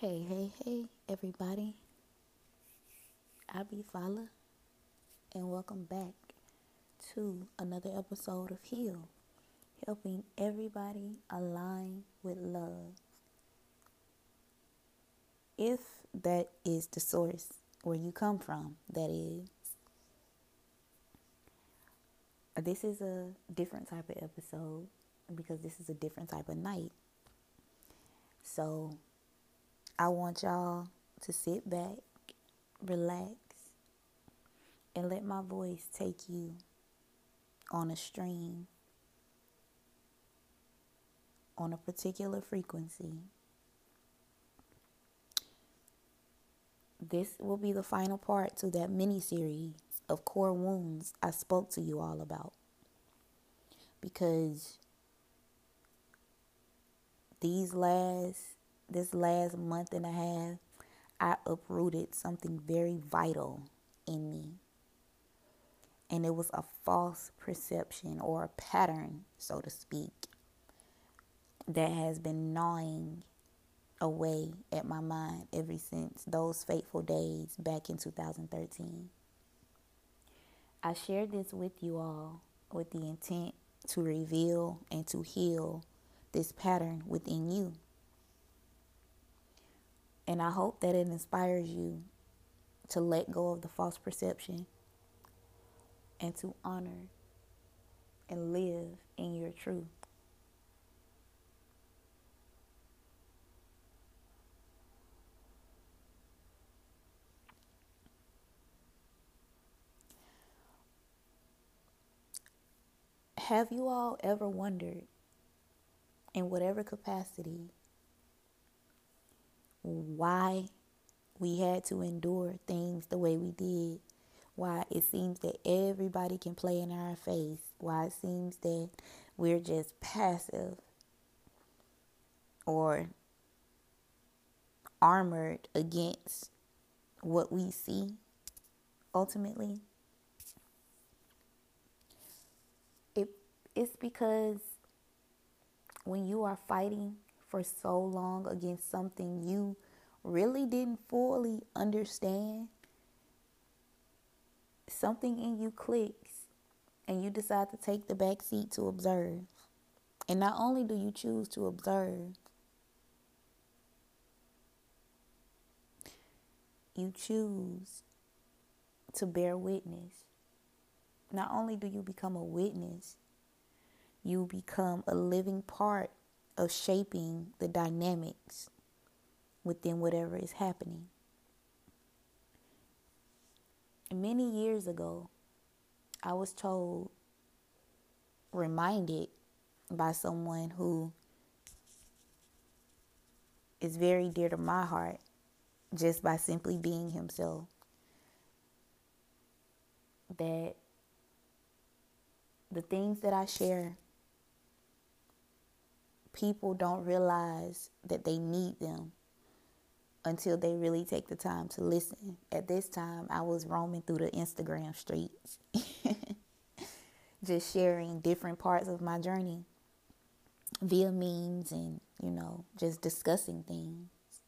Hey, everybody. I be Fala, and welcome back to another episode of Heal, helping everybody align with love. If that is the source where you come from, that is. This is a different type of episode because this is a different type of night. So I want y'all to sit back, relax, and let my voice take you on a stream, on a particular frequency. This will be the final part to that mini series of core wounds I spoke to you all about. Because this last month and a half, I uprooted something very vital in me. And it was a false perception or a pattern, so to speak, that has been gnawing away at my mind ever since those fateful days back in 2013. I shared this with you all with the intent to reveal and to heal this pattern within you. And I hope that it inspires you to let go of the false perception and to honor and live in your truth. Have you all ever wondered, in whatever capacity, why we had to endure things the way we did? Why it seems that everybody can play in our face? Why it seems that we're just passive or armored against what we see ultimately? It's because when you are fighting for so long against something you really didn't fully understand, something in you clicks and you decide to take the back seat to observe. And not only do you choose to observe, you choose to bear witness. Not only do you become a witness, you become a living part of shaping the dynamics within whatever is happening. Many years ago, I was reminded by someone who is very dear to my heart, just by simply being himself, that the things that I share, people don't realize that they need them until they really take the time to listen. At this time, I was roaming through the Instagram streets, just sharing different parts of my journey via memes and, just discussing things.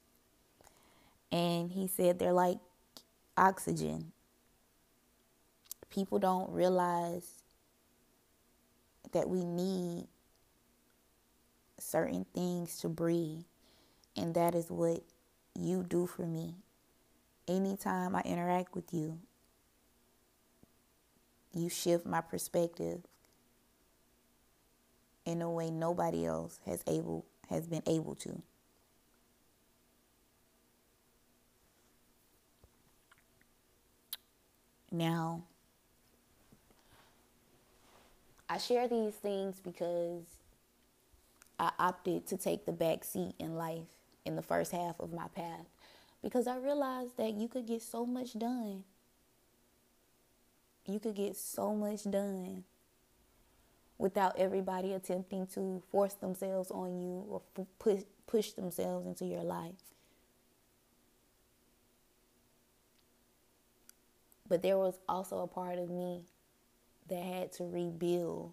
And he said they're like oxygen. People don't realize that we need certain things to breathe. And that is what you do for me. Anytime I interact with you, you shift my perspective in a way nobody else has been able to. Now, I share these things because I opted to take the back seat in life in the first half of my path, because I realized that you could get so much done. You could get so much done without everybody attempting to force themselves on you or push themselves into your life. But there was also a part of me that had to rebuild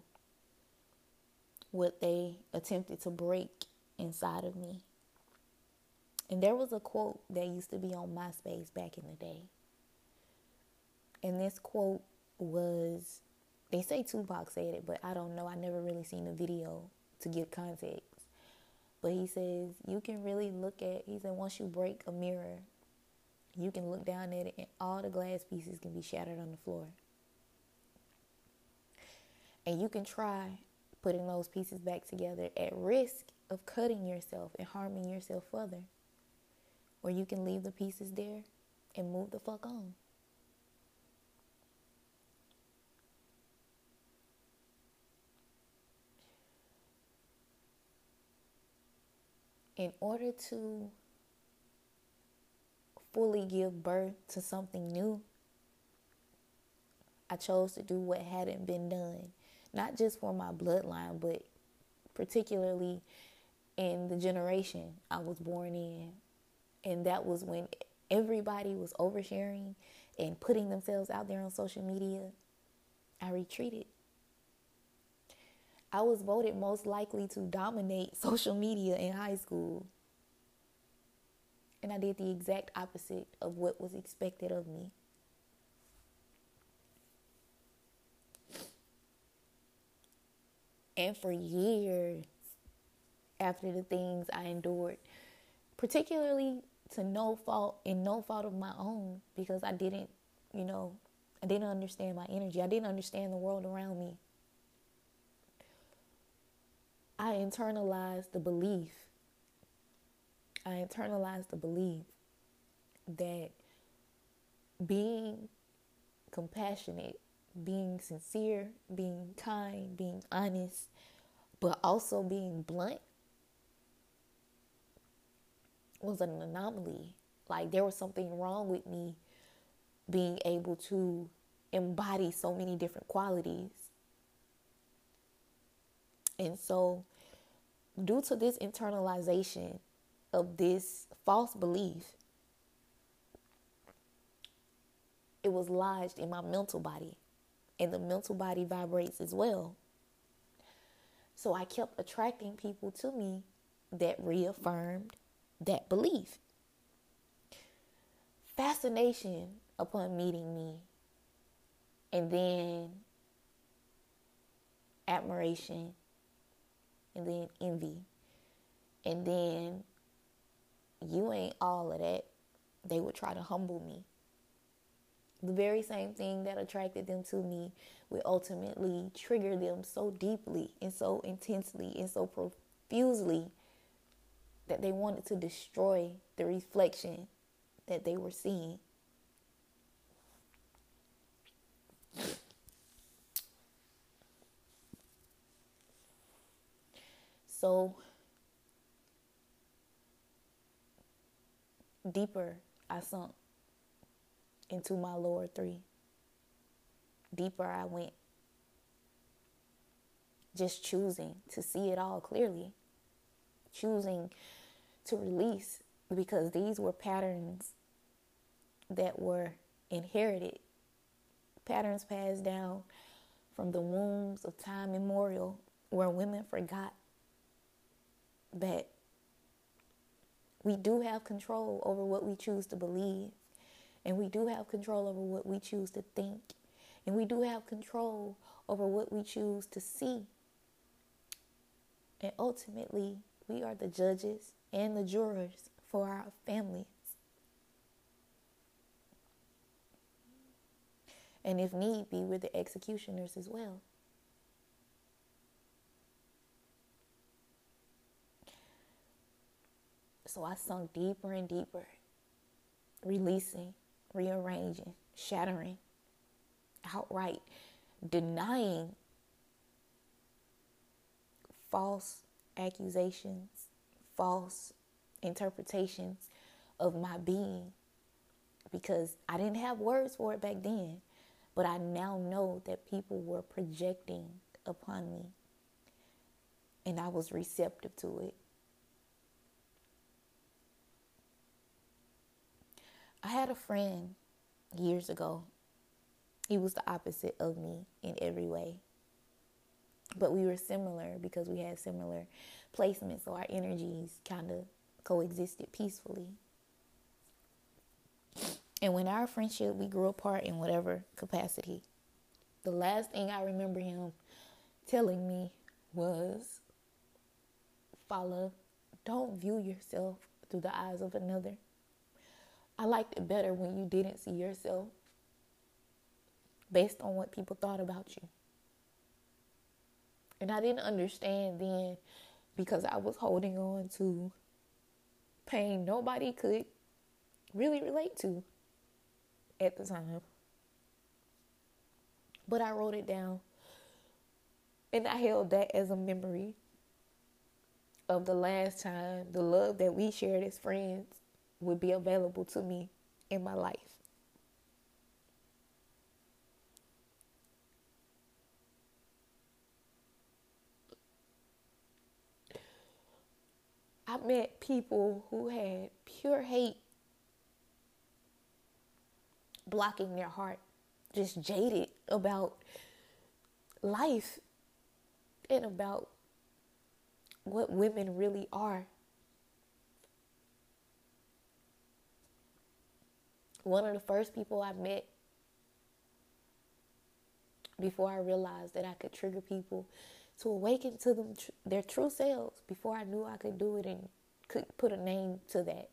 what they attempted to break inside of me. And there was a quote that used to be on MySpace back in the day. And this quote was, they say Tupac said it, but I don't know. I never really seen the video to give context. But he says, you can really look at, he said, once you break a mirror, you can look down at it and all the glass pieces can be shattered on the floor. And you can try putting those pieces back together at risk of cutting yourself and harming yourself further. Or you can leave the pieces there and move the fuck on. In order to fully give birth to something new, I chose to do what hadn't been done. Not just for my bloodline, but particularly in the generation I was born in. And that was when everybody was oversharing and putting themselves out there on social media. I retreated. I was voted most likely to dominate social media in high school. And I did the exact opposite of what was expected of me. And for years after the things I endured, particularly to no fault of my own, because I didn't understand my energy. I didn't understand the world around me. I internalized the belief that being compassionate, being sincere, being kind, being honest, but also being blunt was an anomaly. Like there was something wrong with me being able to embody so many different qualities. And so, due to this internalization of this false belief, it was lodged in my mental body. And the mental body vibrates as well. So I kept attracting people to me that reaffirmed that belief. Fascination upon meeting me. And then admiration. And then envy. And then you ain't all of that. They would try to humble me. The very same thing that attracted them to me would ultimately trigger them so deeply and so intensely and so profusely that they wanted to destroy the reflection that they were seeing. So deeper I sunk into my lower three. Deeper I went. Just choosing to see it all clearly. Choosing to release, because these were patterns that were inherited. Patterns passed down from the wombs of time immemorial, where women forgot that we do have control over what we choose to believe, and we do have control over what we choose to think, and we do have control over what we choose to see. And ultimately, we are the judges and the jurors for our families. And if need be, we're the executioners as well. So I sunk deeper and deeper, releasing, rearranging, shattering, outright denying false accusations, false interpretations of my being, because I didn't have words for it back then, but I now know that people were projecting upon me, and I was receptive to it. I had a friend years ago. He was the opposite of me in every way. But we were similar because we had similar placements, so our energies kind of coexisted peacefully. And when our friendship, we grew apart in whatever capacity. The last thing I remember him telling me was, Fala, don't view yourself through the eyes of another. I liked it better when you didn't see yourself based on what people thought about you. And I didn't understand then because I was holding on to pain nobody could really relate to at the time. But I wrote it down and I held that as a memory of the last time the love that we shared as friends would be available to me in my life. I met people who had pure hate blocking their heart, just jaded about life and about what women really are. One of the first people I met before I realized that I could trigger people to awaken to them their true selves, before I knew I could do it and could put a name to that.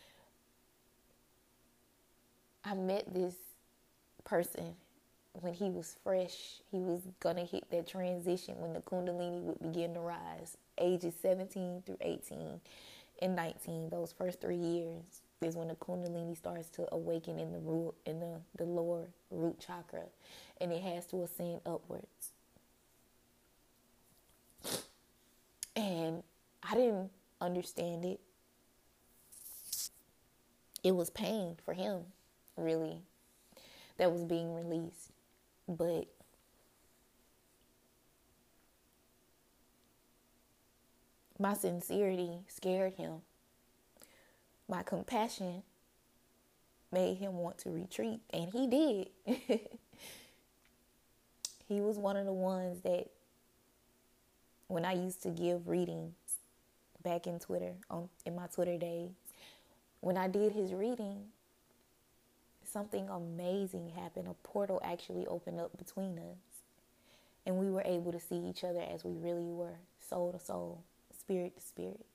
I met this person when he was fresh. He was going to hit that transition when the Kundalini would begin to rise. Ages 17 through 18 and 19, those first 3 years is when the Kundalini starts to awaken in the root, in the lower root chakra, and it has to ascend upwards. And I didn't understand it. It was pain for him, really, that was being released. But my sincerity scared him. My compassion made him want to retreat, and he did. He was one of the ones that, when I used to give readings back in Twitter, in my Twitter days, when I did his reading, something amazing happened. A portal actually opened up between us, and we were able to see each other as we really were, soul to soul, spirit to spirit.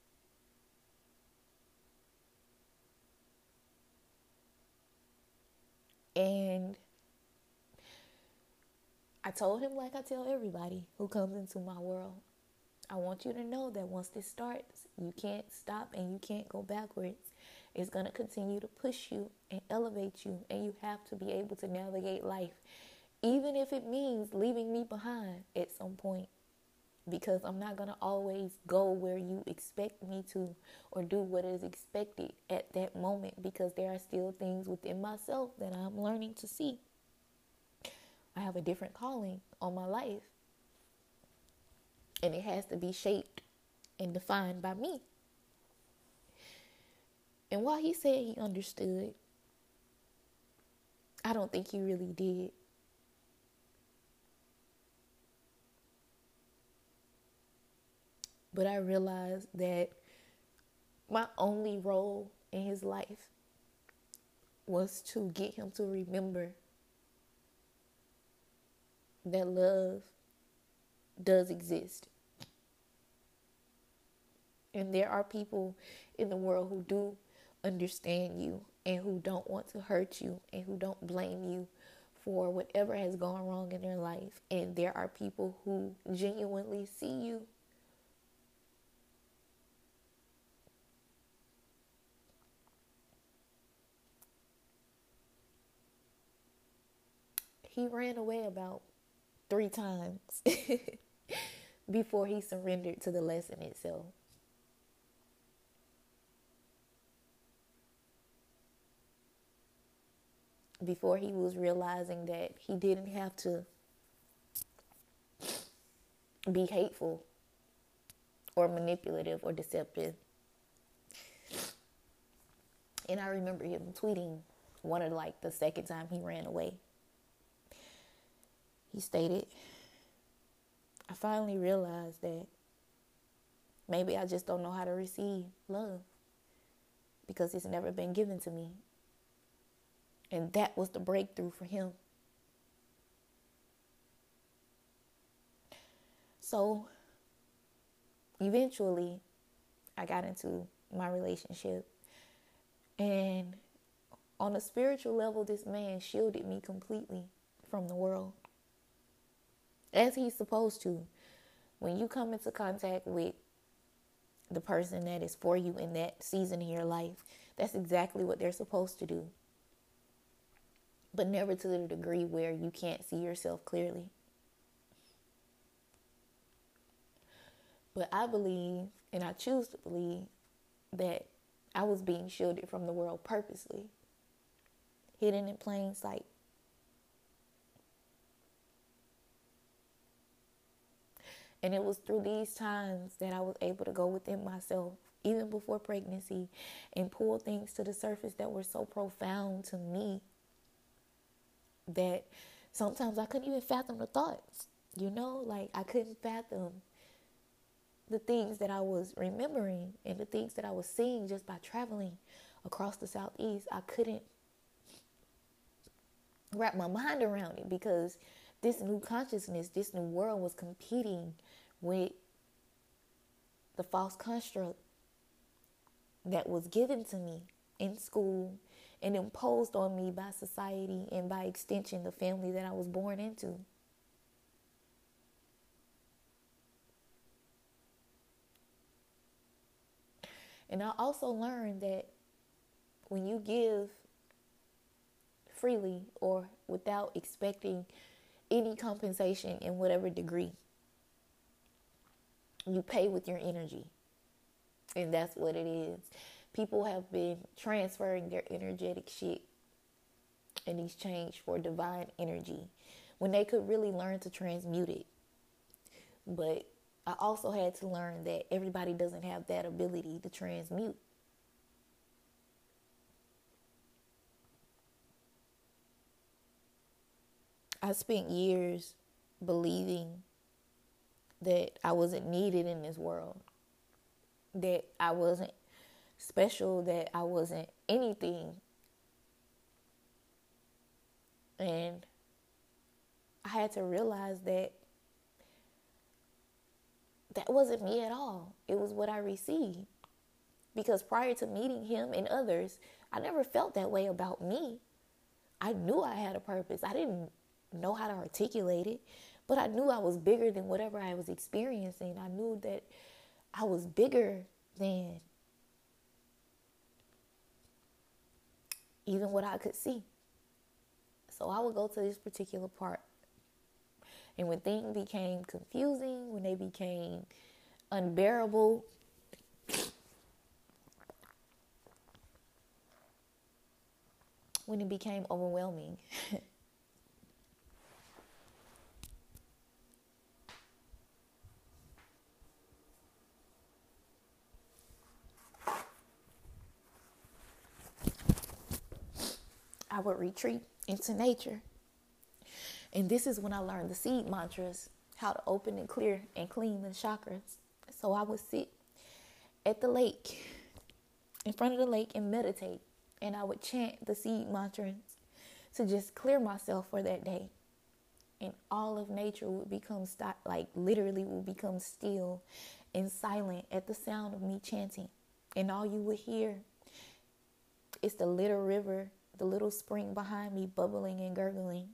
And I told him, like I tell everybody who comes into my world, I want you to know that once this starts, you can't stop and you can't go backwards. It's going to continue to push you and elevate you, and you have to be able to navigate life, even if it means leaving me behind at some point, because I'm not going to always go where you expect me to or do what is expected at that moment, because there are still things within myself that I'm learning to see. I have a different calling on my life, and it has to be shaped and defined by me. And while he said he understood, I don't think he really did. But I realized that my only role in his life was to get him to remember that love does exist. And there are people in the world who do understand you and who don't want to hurt you and who don't blame you for whatever has gone wrong in their life. And there are people who genuinely see you. He ran away about 3 times before he surrendered to the lesson itself. Before he was realizing that he didn't have to be hateful or manipulative or deceptive. And I remember him tweeting the second time he ran away. He stated, I finally realized that Maybe I just don't know how to receive love because it's never been given to me. And that was the breakthrough for him. So eventually, I got into my relationship. And on a spiritual level, this man shielded me completely from the world. As he's supposed to. When you come into contact with the person that is for you in that season of your life, that's exactly what they're supposed to do. But never to the degree where you can't see yourself clearly. But I believe, and I choose to believe, that I was being shielded from the world purposely, hidden in plain sight. And it was through these times that I was able to go within myself, even before pregnancy, and pull things to the surface that were so profound to me that sometimes I couldn't even fathom the thoughts. Like I couldn't fathom the things that I was remembering and the things that I was seeing just by traveling across the Southeast. I couldn't wrap my mind around it because this new consciousness, this new world was competing with the false construct that was given to me in school and imposed on me by society and by extension the family that I was born into. And I also learned that when you give freely or without expecting any compensation in whatever degree, you pay with your energy. And that's what it is. People have been transferring their energetic shit in exchange for divine energy when they could really learn to transmute it. But I also had to learn that everybody doesn't have that ability to transmute. I spent years believing that I wasn't needed in this world, that I wasn't special, that I wasn't anything. And I had to realize that wasn't me at all. It was what I received. Because prior to meeting him and others, I never felt that way about me. I knew I had a purpose. I didn't know how to articulate it, but I knew I was bigger than whatever I was experiencing. I knew that I was bigger than even what I could see. So I would go to this particular part. And when things became confusing, when they became unbearable, when it became overwhelming, I would retreat into nature. And this is when I learned the seed mantras, how to open and clear and clean the chakras. So I would sit at the lake, in front of the lake, and meditate. And I would chant the seed mantras to just clear myself for that day. And all of nature would become literally would become still and silent at the sound of me chanting. And all you would hear is the little river, the little spring behind me bubbling and gurgling.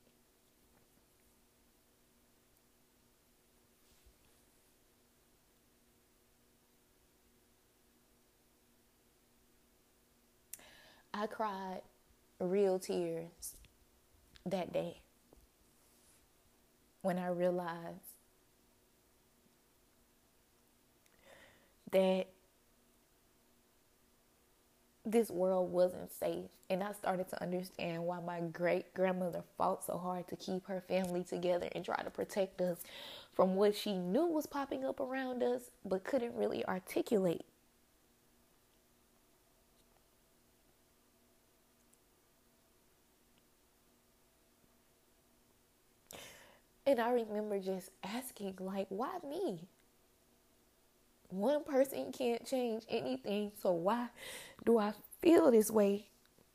I cried real tears that day when I realized that this world wasn't safe. And I started to understand why my great-grandmother fought so hard to keep her family together and try to protect us from what she knew was popping up around us, but couldn't really articulate. And I remember just asking, why me? One person can't change anything, so why do I feel this way?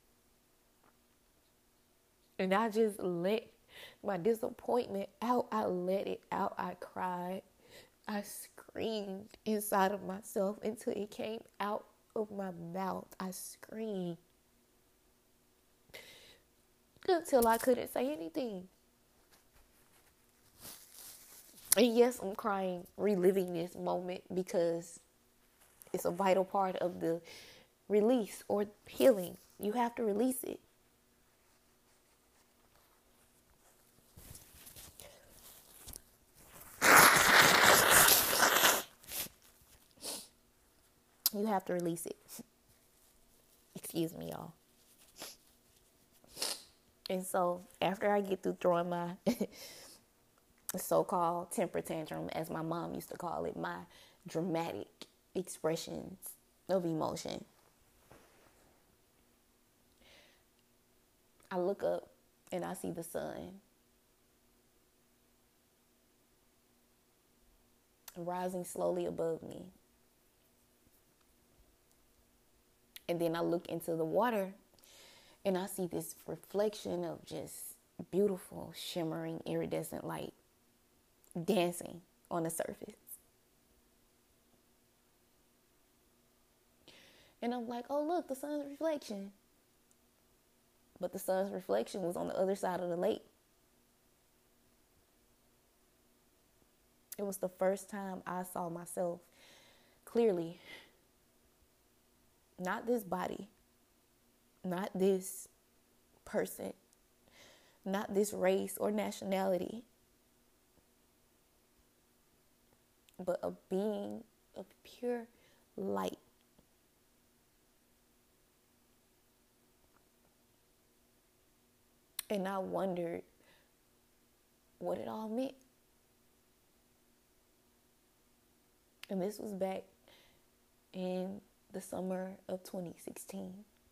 And I just let my disappointment out. I let it out. I cried. I screamed inside of myself until it came out of my mouth. I screamed until I couldn't say anything. And yes, I'm crying, reliving this moment because it's a vital part of the release or healing. You have to release it. You have to release it. Excuse me, y'all. And so after I get through throwing my so-called temper tantrum, as my mom used to call it, my dramatic expressions of emotion, I look up and I see the sun rising slowly above me. And then I look into the water and I see this reflection of just beautiful, shimmering, iridescent light dancing on the surface. And I'm like, oh, look, the sun's reflection. But the sun's reflection was on the other side of the lake. It was the first time I saw myself clearly. Not this body, not this person, not this race or nationality, but a being of pure light. And I wondered what it all meant. And this was back in the summer of 2016.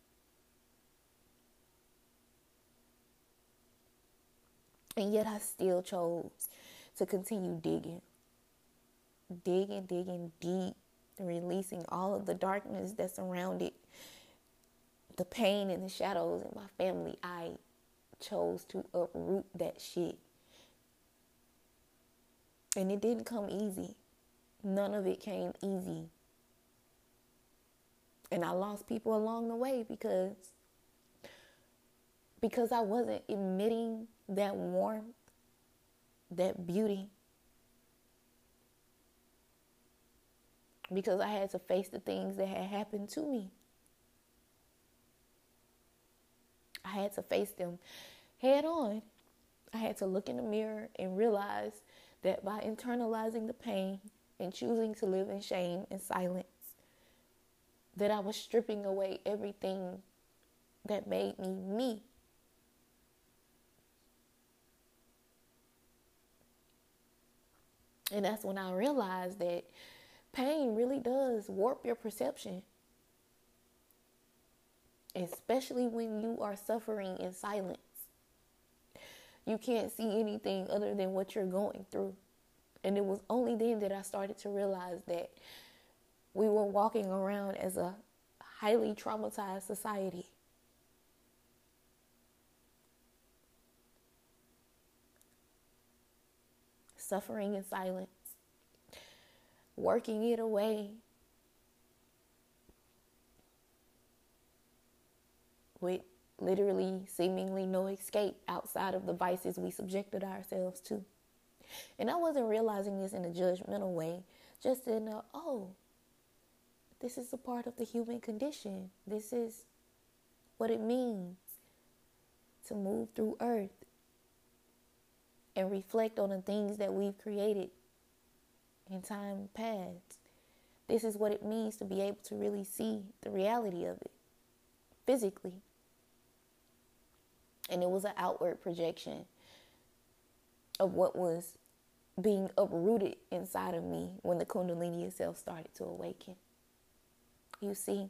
And yet I still chose to continue digging deep, releasing all of the darkness that surrounded the pain and the shadows in my family. I chose to uproot that shit. And it didn't come easy. None of it came easy. And I lost people along the way because I wasn't emitting that warmth, that beauty. Because I had to face the things that had happened to me. I had to face them head on. I had to look in the mirror and realize that by internalizing the pain and choosing to live in shame and silence, that I was stripping away everything that made me me. And that's when I realized that pain really does warp your perception. Especially when you are suffering in silence. You can't see anything other than what you're going through. And it was only then that I started to realize that we were walking around as a highly traumatized society. Suffering in silence. Working it away. With literally seemingly no escape outside of the vices we subjected ourselves to. And I wasn't realizing this in a judgmental way, just in a, oh, this is a part of the human condition. This is what it means to move through earth and reflect on the things that we've created in time past. This is what it means to be able to really see the reality of it physically. And it was an outward projection of what was being uprooted inside of me when the Kundalini itself started to awaken. You see,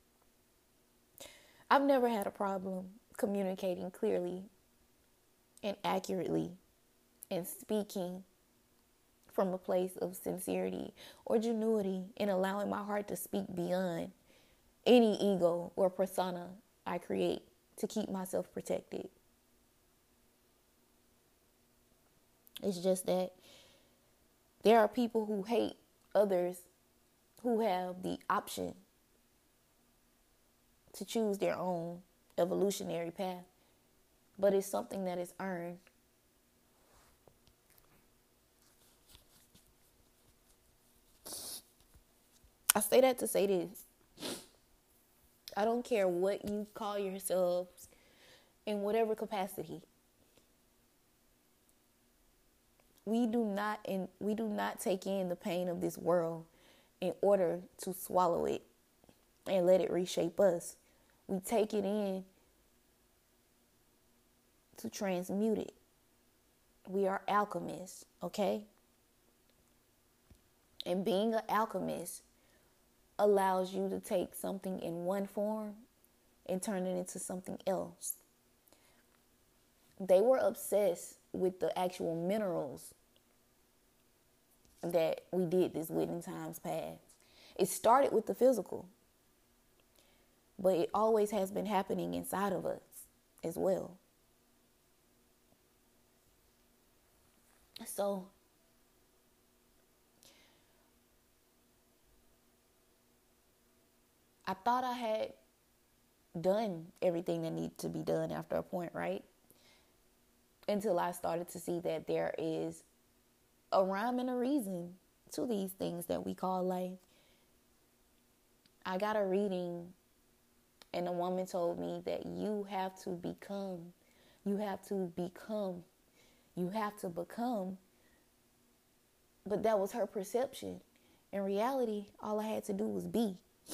I've never had a problem communicating clearly and accurately and speaking from a place of sincerity or genuity and allowing my heart to speak beyond any ego or persona I create to keep myself protected. It's just that there are people who hate others who have the option to choose their own evolutionary path, but it's something that is earned. I say that to say this. I don't care what you call yourselves in whatever capacity. We do not take in the pain of this world in order to swallow it and let it reshape us. We take it in to transmute it. We are alchemists, okay? And being an alchemist allows you to take something in one form and turn it into something else. They were obsessed with the actual minerals that we did this with in times past. It started with the physical, but it always has been happening inside of us as well. So I thought I had done everything that needed to be done after a point, right? Until I started to see that there is a rhyme and a reason to these things that we call life. I got a reading and a woman told me that you have to become. But that was her perception. In reality, all I had to do was be.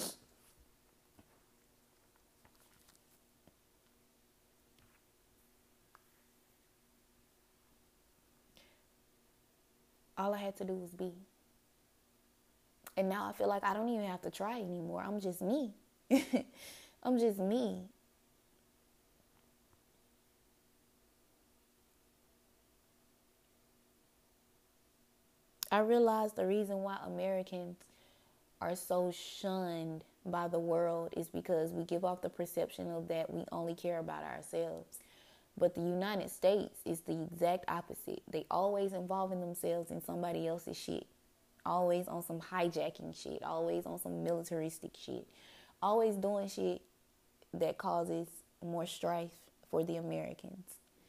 All I had to do was be. And now I feel like I don't even have to try anymore. I'm just me. I'm just me. I realized the reason why Americans are so shunned by the world is because we give off the perception of that we only care about ourselves. But the United States is the exact opposite. They always involving themselves in somebody else's shit. Always on some hijacking shit. Always on some militaristic shit. Always doing shit that causes more strife for the Americans.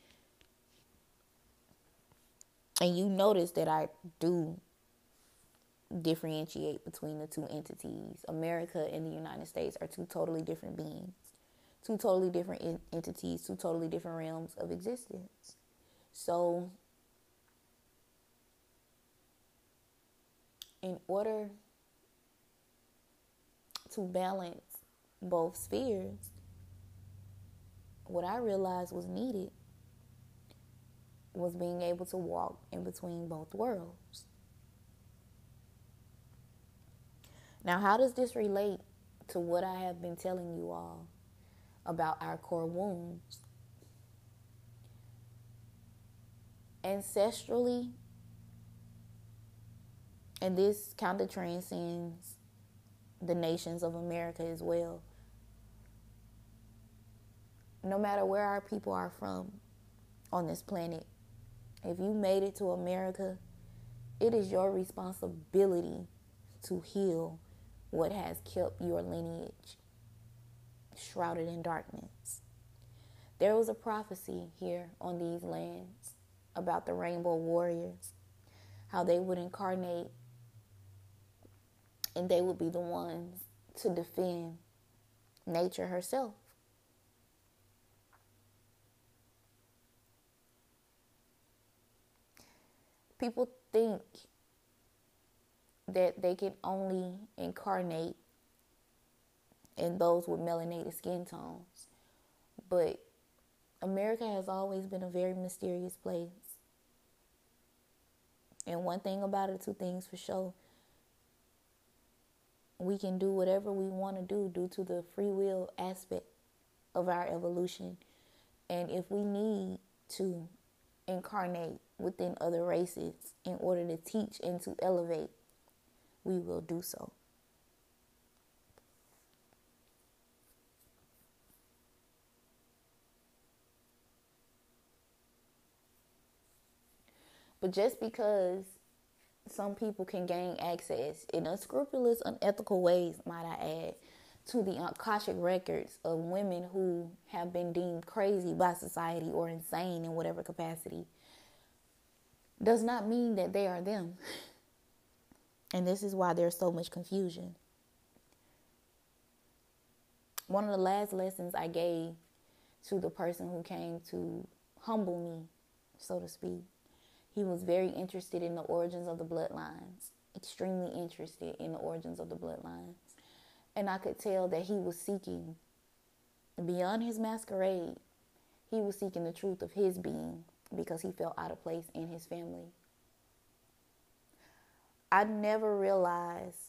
And you notice that I do differentiate between the two entities. America and the United States are two totally different beings. Two totally different entities, two totally different realms of existence. So, in order to balance both spheres, what I realized was needed was being able to walk in between both worlds. Now, how does this relate to what I have been telling you all about our core wounds? Ancestrally, and this kind of transcends the nations of America as well. No matter where our people are from on this planet, if you made it to America, it is your responsibility to heal what has kept your lineage shrouded in darkness. There was a prophecy here on these lands about the rainbow warriors, how they would incarnate and they would be the ones to defend nature herself. People think that they can only incarnate in those with melanated skin tones. But America has always been a very mysterious place. And one thing about it, two things for sure. We can do whatever we want to do due to the free will aspect of our evolution. And if we need to incarnate within other races in order to teach and to elevate, we will do so. But just because some people can gain access in unscrupulous, unethical ways, might I add, to the Akashic records of women who have been deemed crazy by society or insane in whatever capacity, does not mean that they are them. And this is why there's so much confusion. One of the last lessons I gave to the person who came to humble me, so to speak, he was very interested in the origins of the bloodlines, extremely interested in the origins of the bloodlines. And I could tell that he was seeking, beyond his masquerade, he was seeking the truth of his being because he felt out of place in his family. I never realized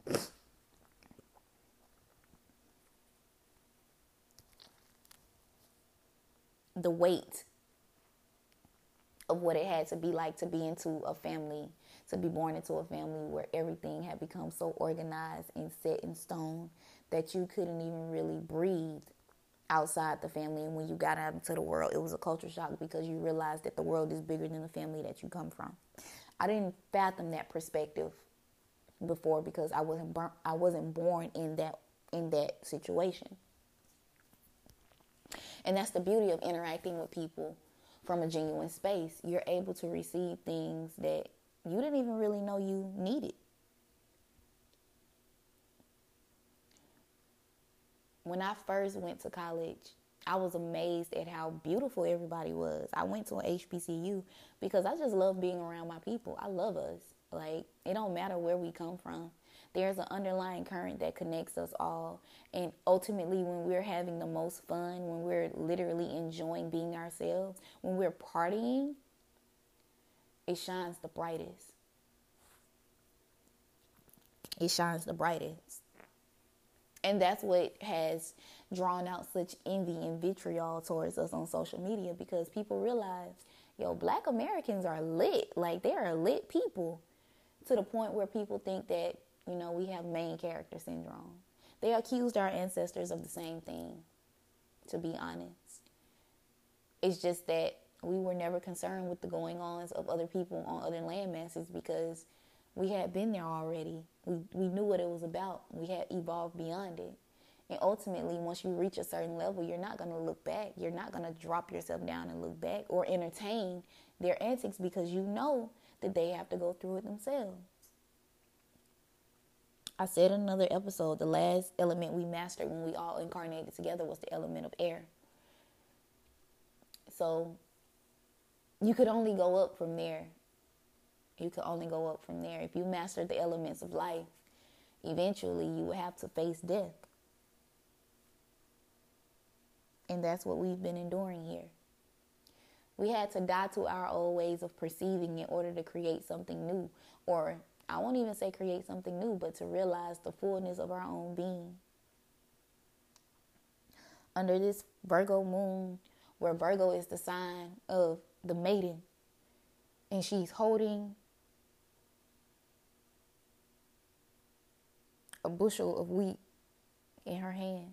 the weight of what it had to be like to be into a family, to be born into a family where everything had become so organized and set in stone that you couldn't even really breathe outside the family. And when you got out into the world, it was a culture shock because you realized that the world is bigger than the family that you come from. I didn't fathom that perspective before because I wasn't born in that situation. And that's the beauty of interacting with people from a genuine space. You're able to receive things that you didn't even really know you needed. When I first went to college, I was amazed at how beautiful everybody was. I went to an HBCU because I just love being around my people. I love us. Like, it don't matter where we come from. There's an underlying current that connects us all. And ultimately, when we're having the most fun, when we're literally enjoying being ourselves, when we're partying, it shines the brightest. It shines the brightest. And that's what has drawn out such envy and vitriol towards us on social media, because people realize, Black Americans are lit. Like, they are lit people, to the point where people think that, we have main character syndrome. They accused our ancestors of the same thing, to be honest. It's just that we were never concerned with the going-ons of other people on other land masses because we had been there already. We knew what it was about. We had evolved beyond it. And ultimately, once you reach a certain level, you're not going to look back. You're not going to drop yourself down and look back or entertain their antics because you know that they have to go through it themselves. I said in another episode, the last element we mastered when we all incarnated together was the element of air. So you could only go up from there. You could only go up from there. If you mastered the elements of life, eventually you would have to face death. And that's what we've been enduring here. We had to die to our old ways of perceiving in order to create something new. Or I won't even say create something new, but to realize the fullness of our own being. Under this Virgo moon, where Virgo is the sign of the maiden, and she's holding a bushel of wheat in her hand.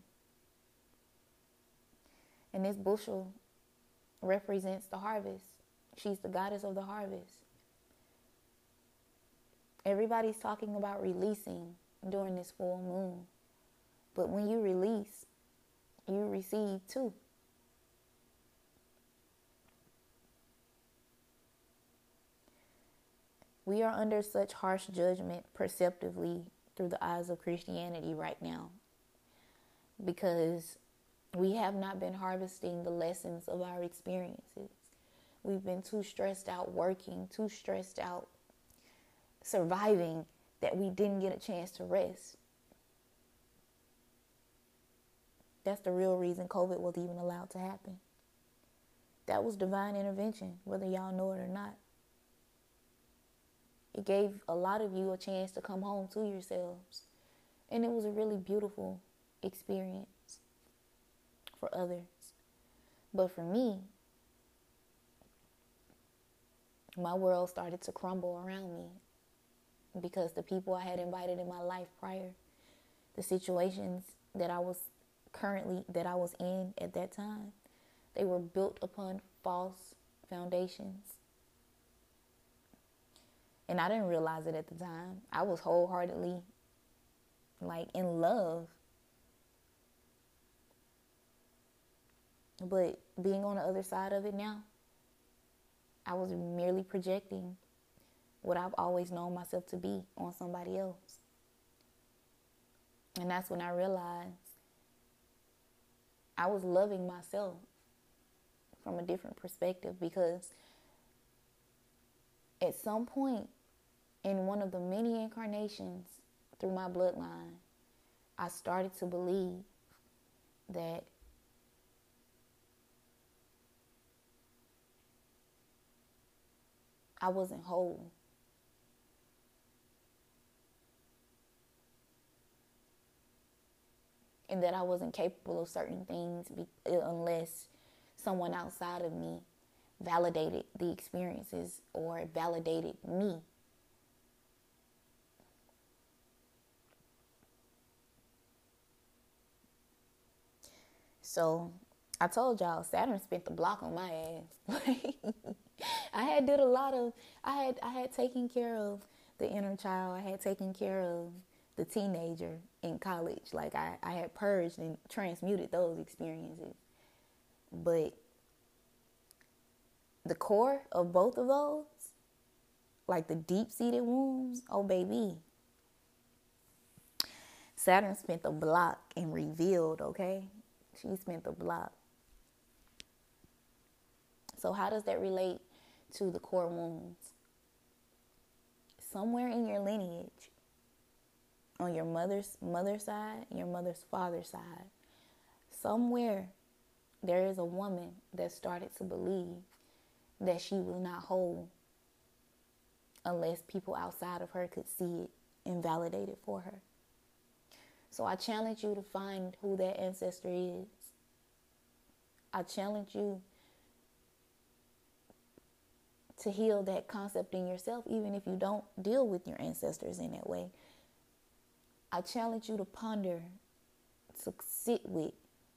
And this bushel represents the harvest. She's the goddess of the harvest. Everybody's talking about releasing during this full moon. But when you release, you receive too. We are under such harsh judgment perceptively through the eyes of Christianity right now, because we have not been harvesting the lessons of our experiences. We've been too stressed out working, too stressed out surviving, that we didn't get a chance to rest. That's the real reason COVID was even allowed to happen. That was divine intervention, whether y'all know it or not. It gave a lot of you a chance to come home to yourselves. And it was a really beautiful experience for others. But for me, my world started to crumble around me because the people I had invited in my life prior, the situations that I was in at that time, they were built upon false foundations. And I didn't realize it at the time. I was wholeheartedly in love. But being on the other side of it now, I was merely projecting what I've always known myself to be on somebody else. And that's when I realized I was loving myself from a different perspective, because at some point in one of the many incarnations through my bloodline, I started to believe that I wasn't whole. And that I wasn't capable of certain things unless someone outside of me validated the experiences or validated me. So I told y'all, Saturn spent the block on my ass. I had taken care of the inner child. I had taken care of the teenager in college. I had purged and transmuted those experiences. But the core of both of those, the deep-seated wounds, oh baby, Saturn spent the block and revealed, okay? She spent the block. So how does that relate to the core wounds? Somewhere in your lineage, on your mother's side, your mother's father's side, somewhere there is a woman that started to believe that she was not whole unless people outside of her could see it and validate it for her. So I challenge you to find who that ancestor is. I challenge you to heal that concept in yourself, even if you don't deal with your ancestors in that way. I challenge you to ponder, to sit with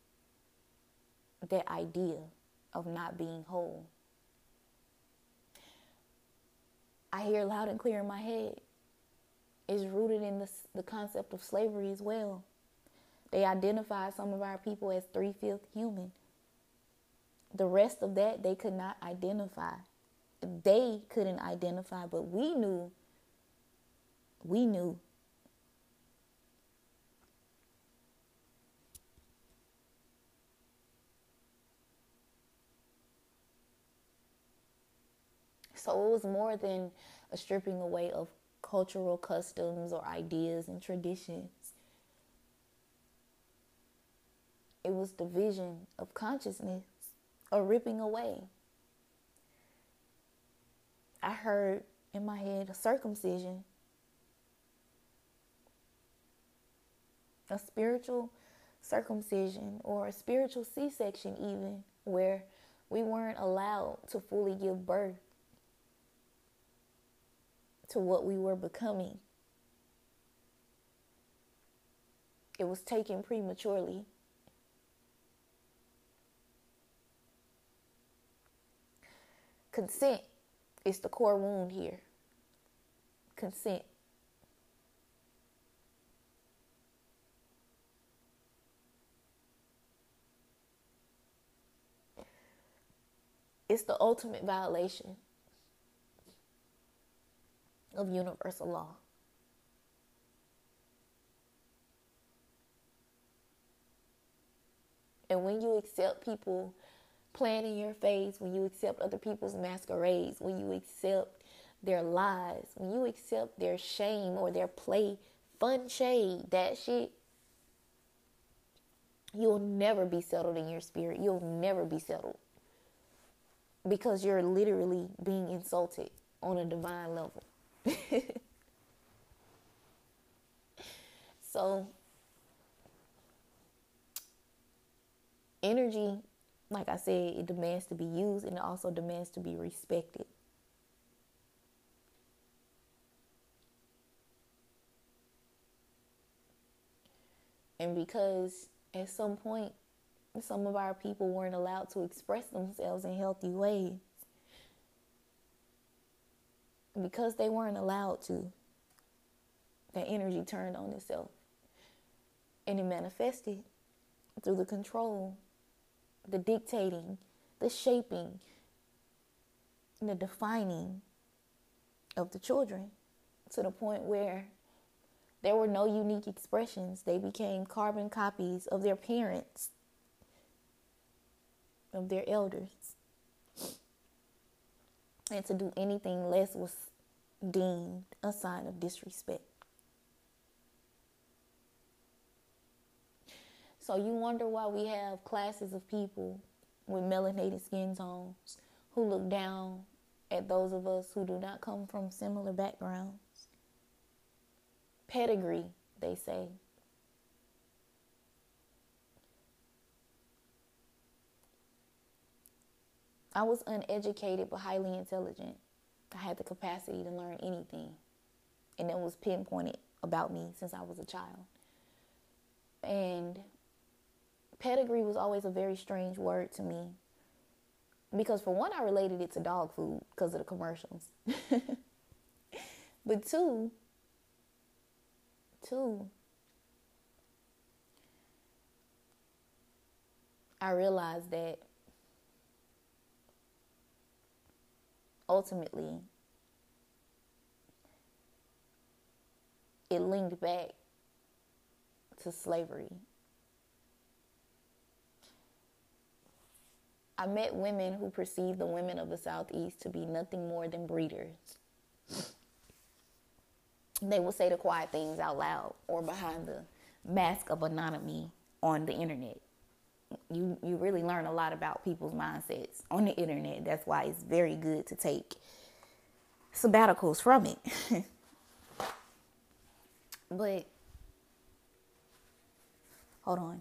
that idea of not being whole. I hear loud and clear in my head, it's rooted in the concept of slavery as well. They identify some of our people as 3/5 human. The rest of that they could not identify. They couldn't identify, but we knew. So it was more than a stripping away of cultural customs or ideas and traditions. It was division of consciousness, a ripping away. I heard in my head a circumcision, a spiritual circumcision, or a spiritual C-section even, where we weren't allowed to fully give birth to what we were becoming. It was taken prematurely. Consent is the core wound here. Consent. It's the ultimate violation of universal law. And when you accept people playing in your face, when you accept other people's masquerades, when you accept their lies, when you accept their shame or their play, fun shade, that shit, you'll never be settled in your spirit. You'll never be settled. Because you're literally being insulted on a divine level. So, energy, like I said, it demands to be used and it also demands to be respected. And because at some point, some of our people weren't allowed to express themselves in healthy ways, because they weren't allowed to, that energy turned on itself. And it manifested through the control, the dictating, the shaping, and the defining of the children, to the point where there were no unique expressions. They became carbon copies of their parents, of their elders. And to do anything less was deemed a sign of disrespect. So you wonder why we have classes of people with melanated skin tones who look down at those of us who do not come from similar backgrounds. Pedigree, they say. I was uneducated but highly intelligent. I had the capacity to learn anything. And it was pinpointed about me since I was a child. And pedigree was always a very strange word to me. Because for one, I related it to dog food because of the commercials. But two, I realized that ultimately it linked back to slavery. I met women who perceived the women of the Southeast to be nothing more than breeders. They would say the quiet things out loud or behind the mask of anonymity on the internet. You really learn a lot about people's mindsets on the internet. That's why it's very good to take sabbaticals from it. But, hold on.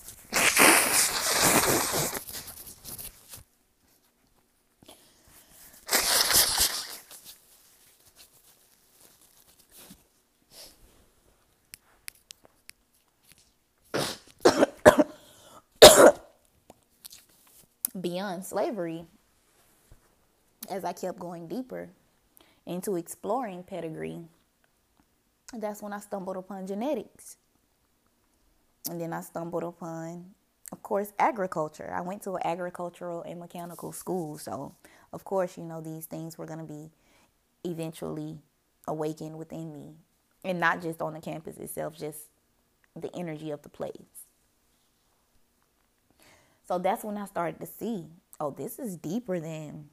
Beyond slavery, as I kept going deeper into exploring pedigree, that's when I stumbled upon genetics. And then I stumbled upon, of course, agriculture. I went to an agricultural and mechanical school. So, of course, these things were going to be eventually awakened within me. And not just on the campus itself, just the energy of the place. So that's when I started to see, this is deeper than,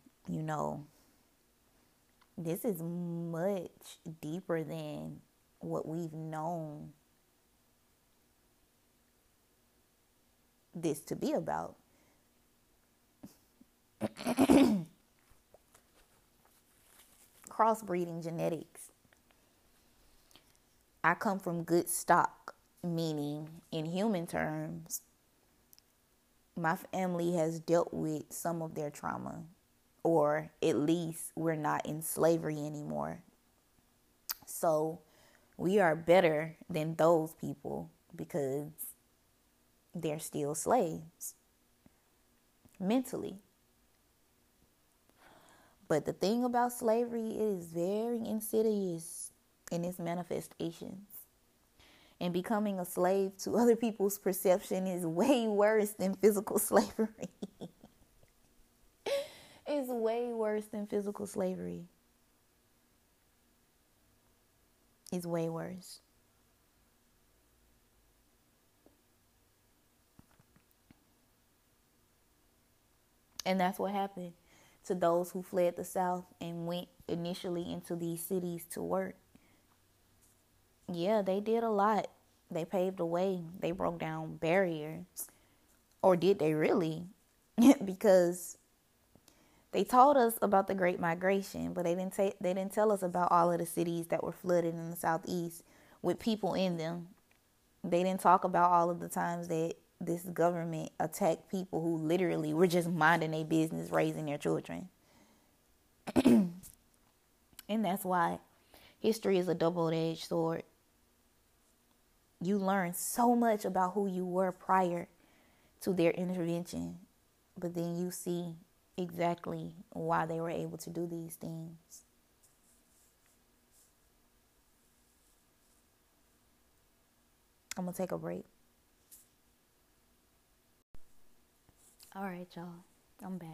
this is much deeper than what we've known this to be about. Crossbreeding genetics. I come from good stock, meaning in human terms, my family has dealt with some of their trauma, or at least we're not in slavery anymore. So we are better than those people because they're still slaves mentally. But the thing about slavery, it is very insidious in its manifestations. And becoming a slave to other people's perception is way worse than physical slavery. It's way worse than physical slavery. It's way worse. And that's what happened to those who fled the South and went initially into these cities to work. Yeah, they did a lot. They paved the way. They broke down barriers. Or did they really? Because they taught us about the Great Migration, but they didn't tell us about all of the cities that were flooded in the Southeast with people in them. They didn't talk about all of the times that this government attacked people who literally were just minding their business, raising their children. And that's why history is a double-edged sword. You learn so much about who you were prior to their intervention, but then you see exactly why they were able to do these things. I'm going to take a break. All right, y'all. I'm back.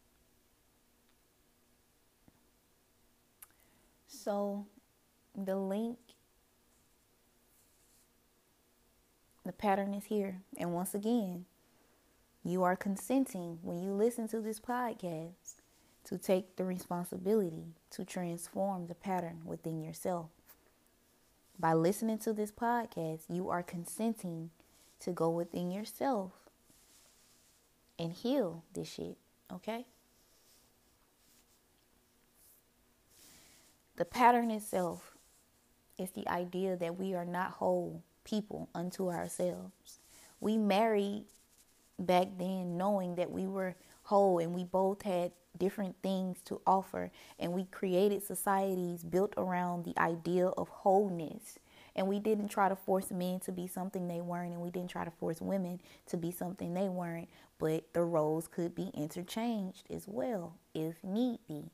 So, the link, the pattern is here. And once again, you are consenting when you listen to this podcast to take the responsibility to transform the pattern within yourself. By listening to this podcast, you are consenting to go within yourself and heal this shit, okay? The pattern itself is the idea that we are not whole people unto ourselves. We married back then knowing that we were whole and we both had different things to offer, and we created societies built around the idea of wholeness. And we didn't try to force men to be something they weren't, and we didn't try to force women to be something they weren't, but the roles could be interchanged as well if need be.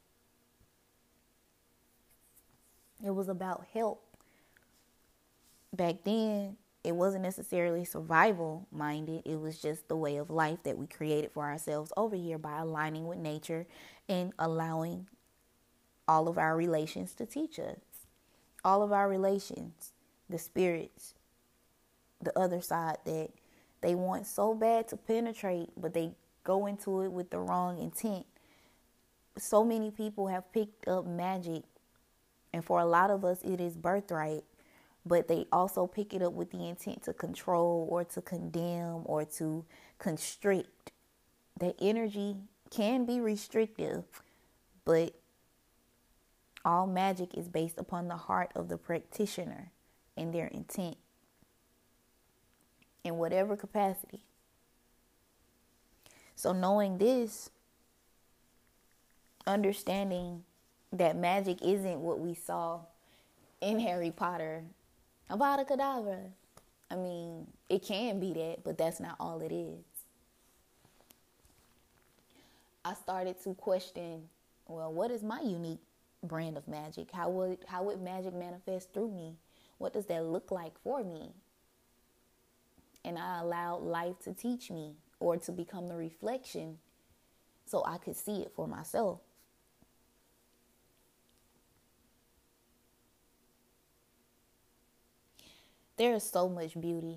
It was about help. Back then, it wasn't necessarily survival minded. It was just the way of life that we created for ourselves over here by aligning with nature and allowing all of our relations to teach us. All of our relations, the spirits, the other side that they want so bad to penetrate, but they go into it with the wrong intent. So many people have picked up magic, and for a lot of us, it is birthright. But they also pick it up with the intent to control or to condemn or to constrict. That energy can be restrictive, but all magic is based upon the heart of the practitioner and their intent in whatever capacity. So knowing this, understanding that magic isn't what we saw in Harry Potter, Avada Kedavra. I mean, it can be that, but that's not all it is. I started to question, well, what is my unique brand of magic? How would magic manifest through me? What does that look like for me? And I allowed life to teach me, or to become the reflection so I could see it for myself. There is so much beauty.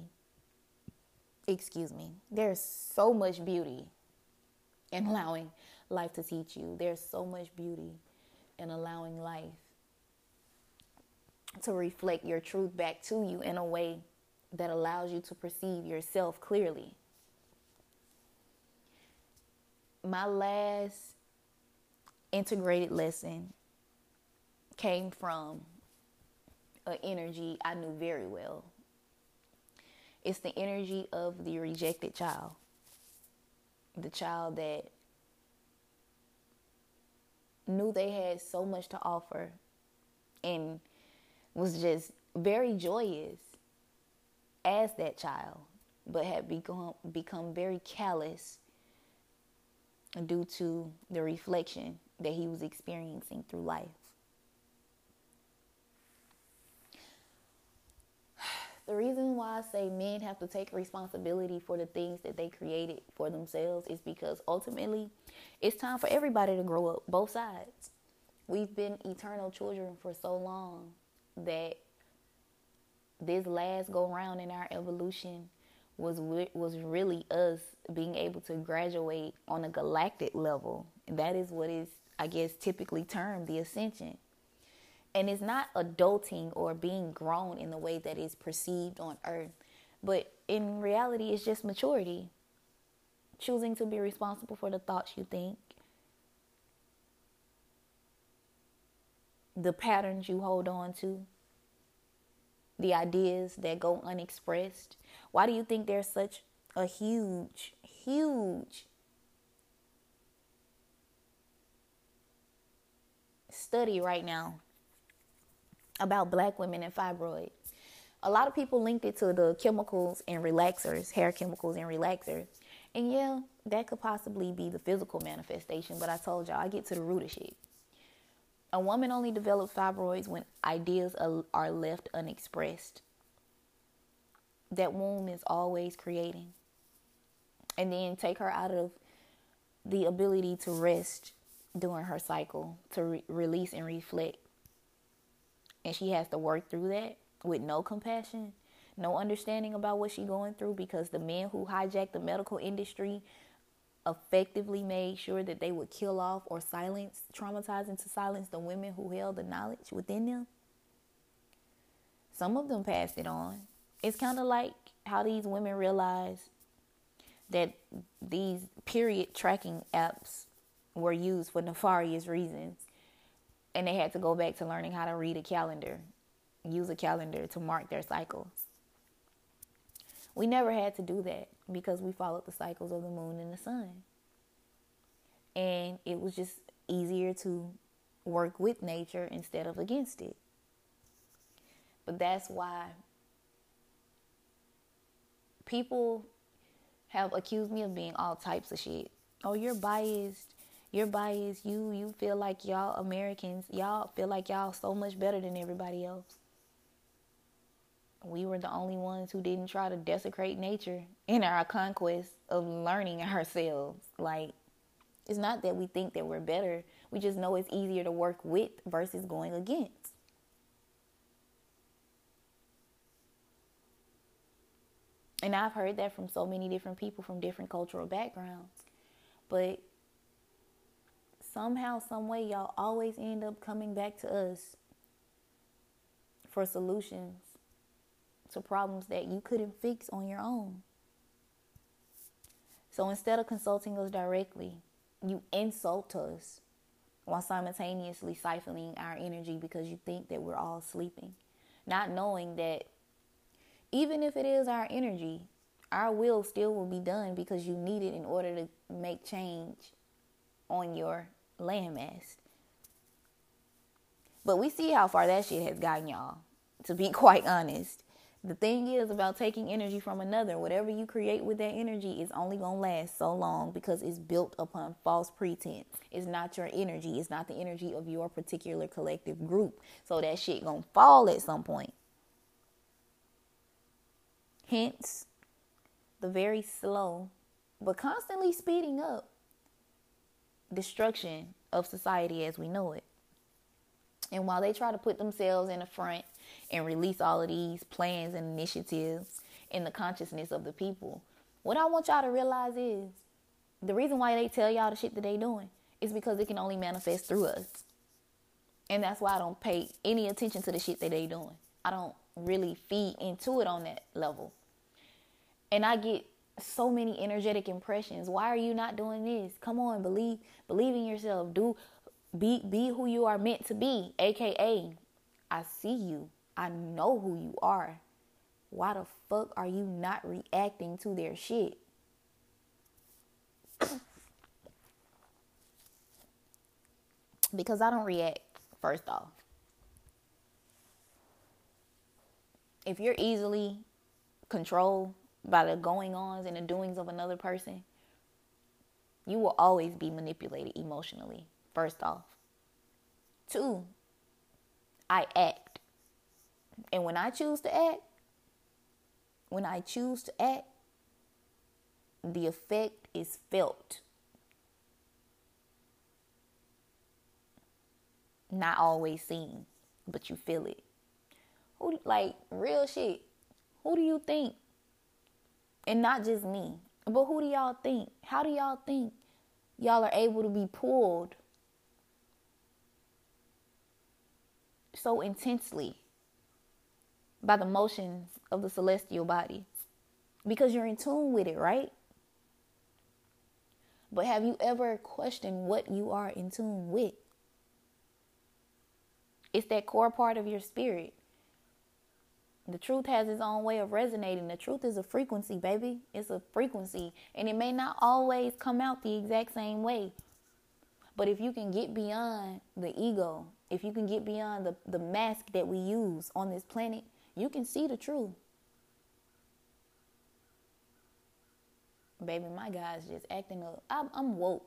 There's so much beauty in allowing life to teach you. There's so much beauty in allowing life to reflect your truth back to you in a way that allows you to perceive yourself clearly. My last integrated lesson came from an energy I knew very well. It's the energy of the rejected child. The child that knew they had so much to offer and was just very joyous as that child, but had become very callous due to the reflection that he was experiencing through life. The reason why I say men have to take responsibility for the things that they created for themselves is because ultimately it's time for everybody to grow up, both sides. We've been eternal children for so long that this last go round in our evolution was really us being able to graduate on a galactic level. And that is what is, I guess, typically termed the ascension. And it's not adulting or being grown in the way that is perceived on earth. But in reality, it's just maturity. Choosing to be responsible for the thoughts you think. The patterns you hold on to. The ideas that go unexpressed. Why do you think there's such a huge study right now about Black women and fibroids? A lot of people linked it to the chemicals and relaxers, hair chemicals and relaxers. And yeah, that could possibly be the physical manifestation. But I told y'all, I get to the root of shit. A woman only develops fibroids when ideas are left unexpressed. That womb is always creating. And then take her out of the ability to rest during her cycle, to release and reflect. And she has to work through that with no compassion, no understanding about what she's going through, because the men who hijacked the medical industry effectively made sure that they would kill off or traumatize into silence the women who held the knowledge within them. Some of them passed it on. It's kind of like how these women realize that these period tracking apps were used for nefarious reasons. And they had to go back to learning how to read a calendar, use a calendar to mark their cycles. We never had to do that because we followed the cycles of the moon and the sun. And it was just easier to work with nature instead of against it. But that's why people have accused me of being all types of shit. Oh, you're biased. You're biased. You feel like y'all Americans, y'all feel like y'all so much better than everybody else. We were the only ones who didn't try to desecrate nature in our conquest of learning ourselves. Like, it's not that we think that we're better. We just know it's easier to work with versus going against. And I've heard that from so many different people from different cultural backgrounds. But somehow, some way, y'all always end up coming back to us for solutions to problems that you couldn't fix on your own. So instead of consulting us directly, you insult us while simultaneously siphoning our energy because you think that we're all sleeping. Not knowing that even if it is our energy, our will still will be done because you need it in order to make change on your landmass. But we see how far that shit has gotten, y'all, to be quite honest. The thing is about taking energy from another, whatever you create with that energy is only going to last so long because it's built upon false pretense. It's not your energy. It's not the energy of your particular collective group. So that shit going to fall at some point. Hence, the very slow, but constantly speeding up destruction of society as we know it. And while they try to put themselves in the front and release all of these plans and initiatives in the consciousness of the people, what I want y'all to realize is the reason why they tell y'all the shit that they doing is because it can only manifest through us. And that's why I don't pay any attention to the shit that they doing. I don't really feed into it on that level. And I get so many energetic impressions. Why are you not doing this? Come on, believe in yourself. Be who you are meant to be. AKA, I see you. I know who you are. Why the fuck are you not reacting to their shit? Because I don't react, first off. If you're easily controlled by the going-ons and the doings of another person, you will always be manipulated emotionally, first off. 2, I act. And when I choose to act, the effect is felt. Not always seen, but you feel it. Like, real shit. Who do you think? And not just me, but who do y'all think? How do y'all think y'all are able to be pulled so intensely by the motions of the celestial body? Because you're in tune with it, right? But have you ever questioned what you are in tune with? It's that core part of your spirit. The truth has its own way of resonating. The truth is a frequency, baby. It's a frequency. And it may not always come out the exact same way. But if you can get beyond the ego, if you can get beyond the mask that we use on this planet, You can see the truth. Baby, my guy's just acting up. I'm woke.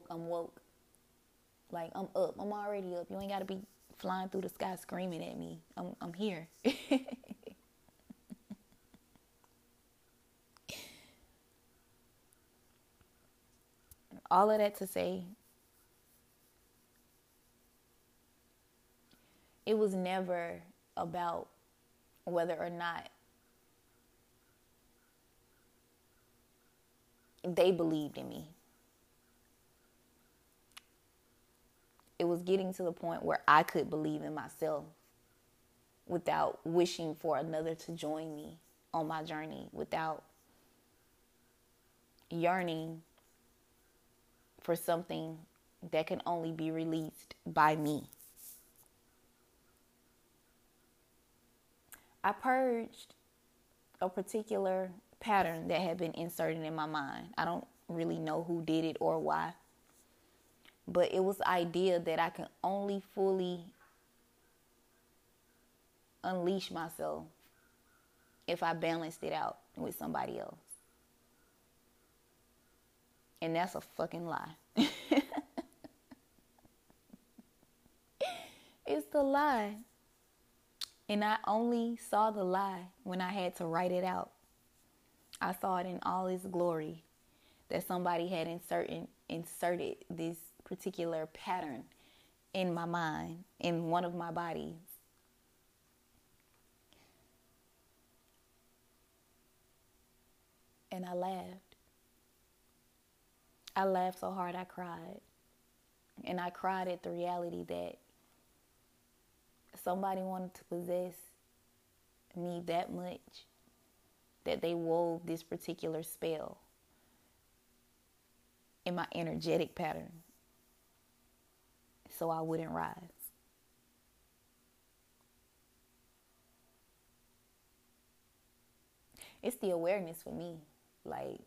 Like, I'm up. I'm already up. You ain't got to be flying through the sky screaming at me. I'm here. All of that to say, it was never about whether or not they believed in me. It was getting to the point where I could believe in myself without wishing for another to join me on my journey, without yearning for something that can only be released by me. I purged a particular pattern that had been inserted in my mind. I don't really know who did it or why, but it was the idea that I can only fully unleash myself if I balanced it out with somebody else. And that's a fucking lie. It's the lie. And I only saw the lie when I had to write it out. I saw it in all its glory, that somebody had inserted this particular pattern in my mind, in one of my bodies. And I laughed. I laughed so hard I cried. And I cried at the reality that somebody wanted to possess me that much that they wove this particular spell in my energetic pattern so I wouldn't rise. It's the awareness for me. Like,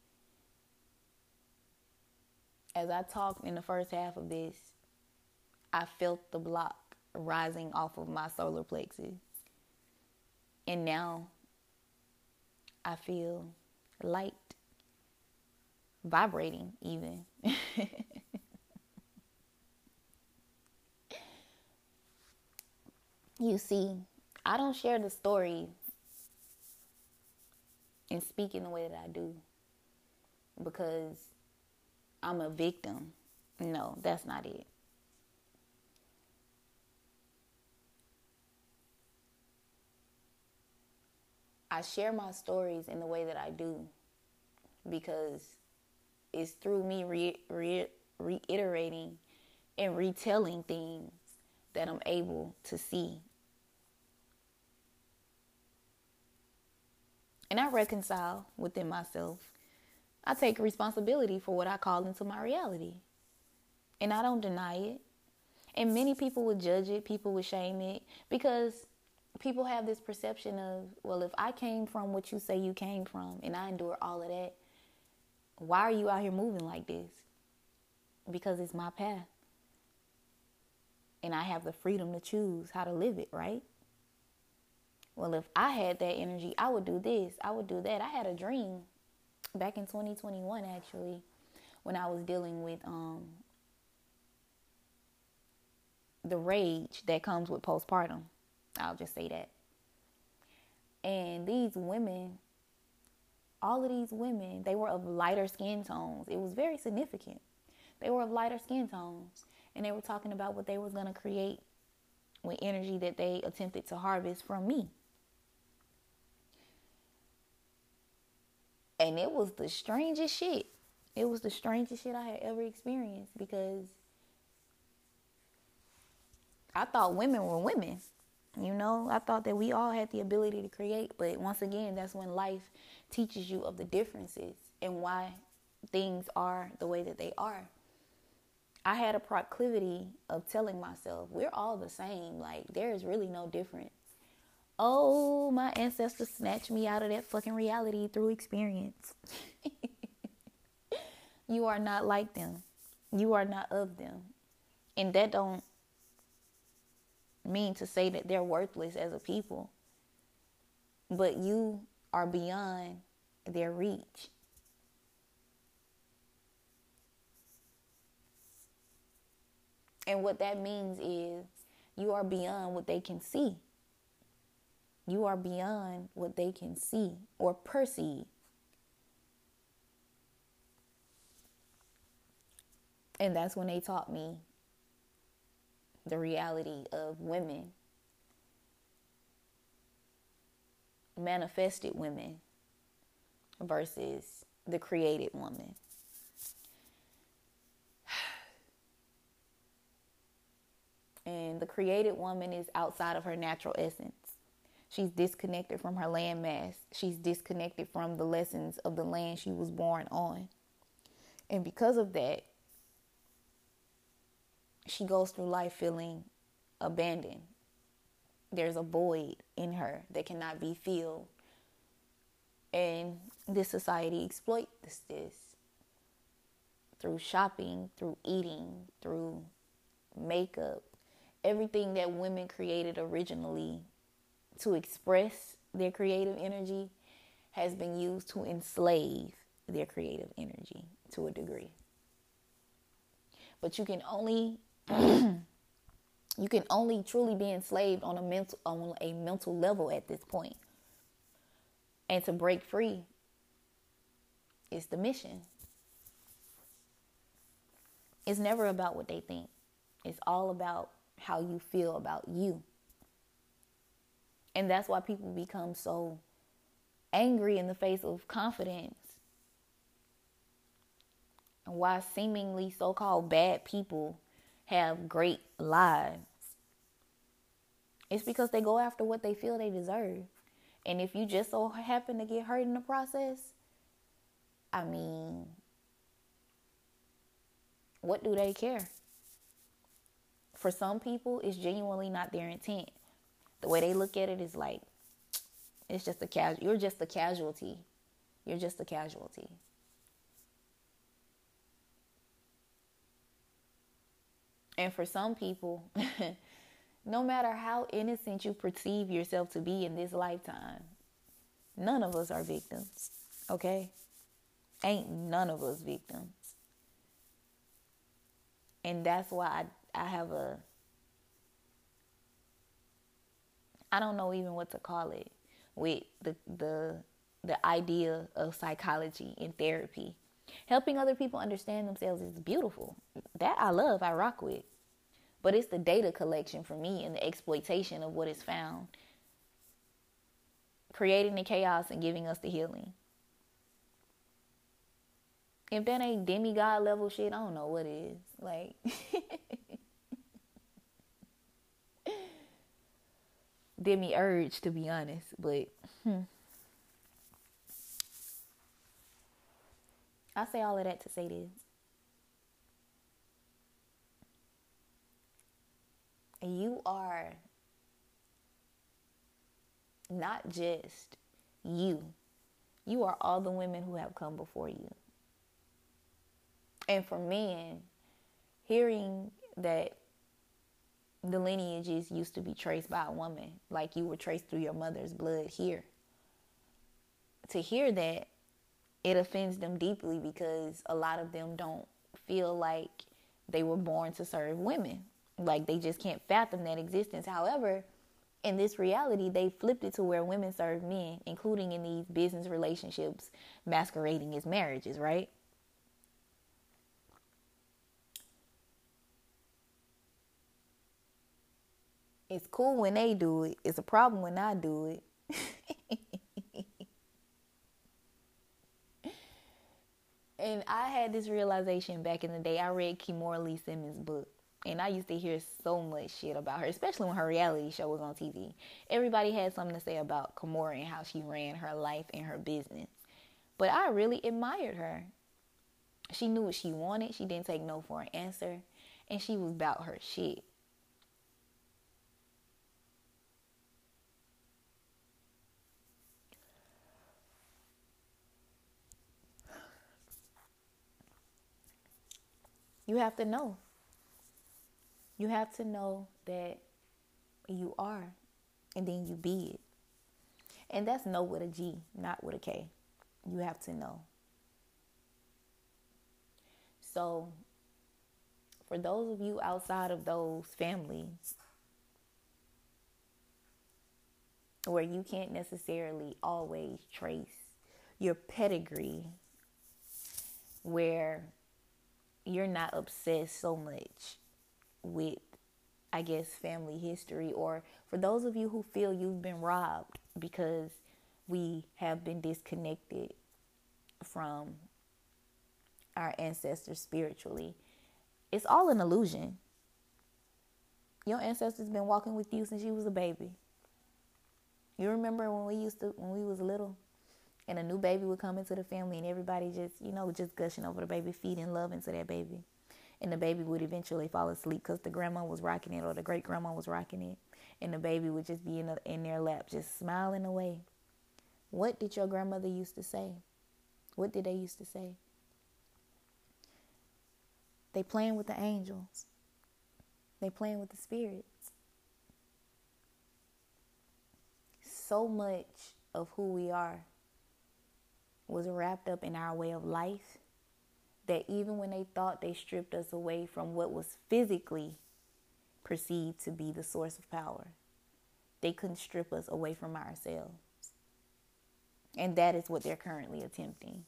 as I talked in the first half of this, I felt the block rising off of my solar plexus. And now I feel light, vibrating even. You see, I don't share the story and speak in the way that I do because I'm a victim. No, that's not it. I share my stories in the way that I do because it's through me reiterating and retelling things that I'm able to see. And I reconcile within myself. I take responsibility for what I call into my reality. And I don't deny it. And many people would judge it. People would shame it. Because people have this perception of, well, if I came from what you say you came from and I endure all of that, why are you out here moving like this? Because it's my path. And I have the freedom to choose how to live it, right? Well, if I had that energy, I would do this, I would do that. I had a dream back in 2021, actually, when I was dealing with the rage that comes with postpartum. I'll just say that. And these women, all of these women, they were of lighter skin tones. It was very significant. They were of lighter skin tones. And they were talking about what they was going to create with energy that they attempted to harvest from me. And it was the strangest shit. It was the strangest shit I had ever experienced because I thought women were women. You know, I thought that we all had the ability to create. But once again, that's when life teaches you of the differences and why things are the way that they are. I had a proclivity of telling myself, we're all the same. Like, there is really no difference. Oh, my ancestors snatched me out of that fucking reality through experience. You are not like them. You are not of them. And that don't mean to say that they're worthless as a people. but you are beyond their reach. And what that means is you are beyond what they can see. You are beyond what they can see or perceive. And that's when they taught me the reality of women, manifested women versus the created woman. And the created woman is outside of her natural essence. She's disconnected from her landmass. She's disconnected from the lessons of the land she was born on. And because of that, she goes through life feeling abandoned. There's a void in her that cannot be filled. And this society exploits this through shopping, through eating, through makeup. Everything that women created originally to express their creative energy has been used to enslave their creative energy to a degree. But you can only truly be enslaved on a mental level at this point. And to break free is the mission. It's never about what they think. It's all about how you feel about you. And that's why people become so angry in the face of confidence. And why seemingly so-called bad people have great lives. It's because they go after what they feel they deserve. And if you just so happen to get hurt in the process, I mean, what do they care? For some people, it's genuinely not their intent. The way they look at it is like, it's just you're just a casualty. You're just a casualty. And for some people, no matter how innocent you perceive yourself to be in this lifetime, none of us are victims, okay? Ain't none of us victims. And that's why I have I don't know even what to call it, with the idea of psychology and therapy. Helping other people understand themselves is beautiful. That I love, I rock with. But it's the data collection for me and the exploitation of what is found. Creating the chaos and giving us the healing. If that ain't demigod level shit, I don't know what is. Like, demi-urge, to be honest. But, I say all of that to say this. You are not just you. You are all the women who have come before you. And for men, hearing that the lineages used to be traced by a woman, like you were traced through your mother's blood here. To hear that, it offends them deeply because a lot of them don't feel like they were born to serve women. Like they just can't fathom that existence. However, in this reality, they flipped it to where women serve men, including in these business relationships masquerading as marriages, right? It's cool when they do it. It's a problem when I do it. And I had this realization back in the day. I read Kimora Lee Simmons' book. And I used to hear so much shit about her, especially when her reality show was on TV. Everybody had something to say about Kimora and how she ran her life and her business. But I really admired her. She knew what she wanted. She didn't take no for an answer. And she was about her shit. You have to know. You have to know that you are, and then you be it. And that's know with a G, not with a K. You have to know. So for those of you outside of those families where you can't necessarily always trace your pedigree, where you're not obsessed so much with, I guess, family history, or for those of you who feel you've been robbed because we have been disconnected from our ancestors spiritually, it's all an illusion. Your ancestors been walking with you since you was a baby. You remember when we was little, and a new baby would come into the family, and everybody just gushing over the baby, feeding love into that baby. And the baby would eventually fall asleep because the grandma was rocking it or the great grandma was rocking it. And the baby would just be in their lap, just smiling away. What did your grandmother used to say? What did they used to say? They playing with the angels. They playing with the spirits. So much of who we are was wrapped up in our way of life that even when they thought they stripped us away from what was physically perceived to be the source of power, they couldn't strip us away from ourselves. And that is what they're currently attempting.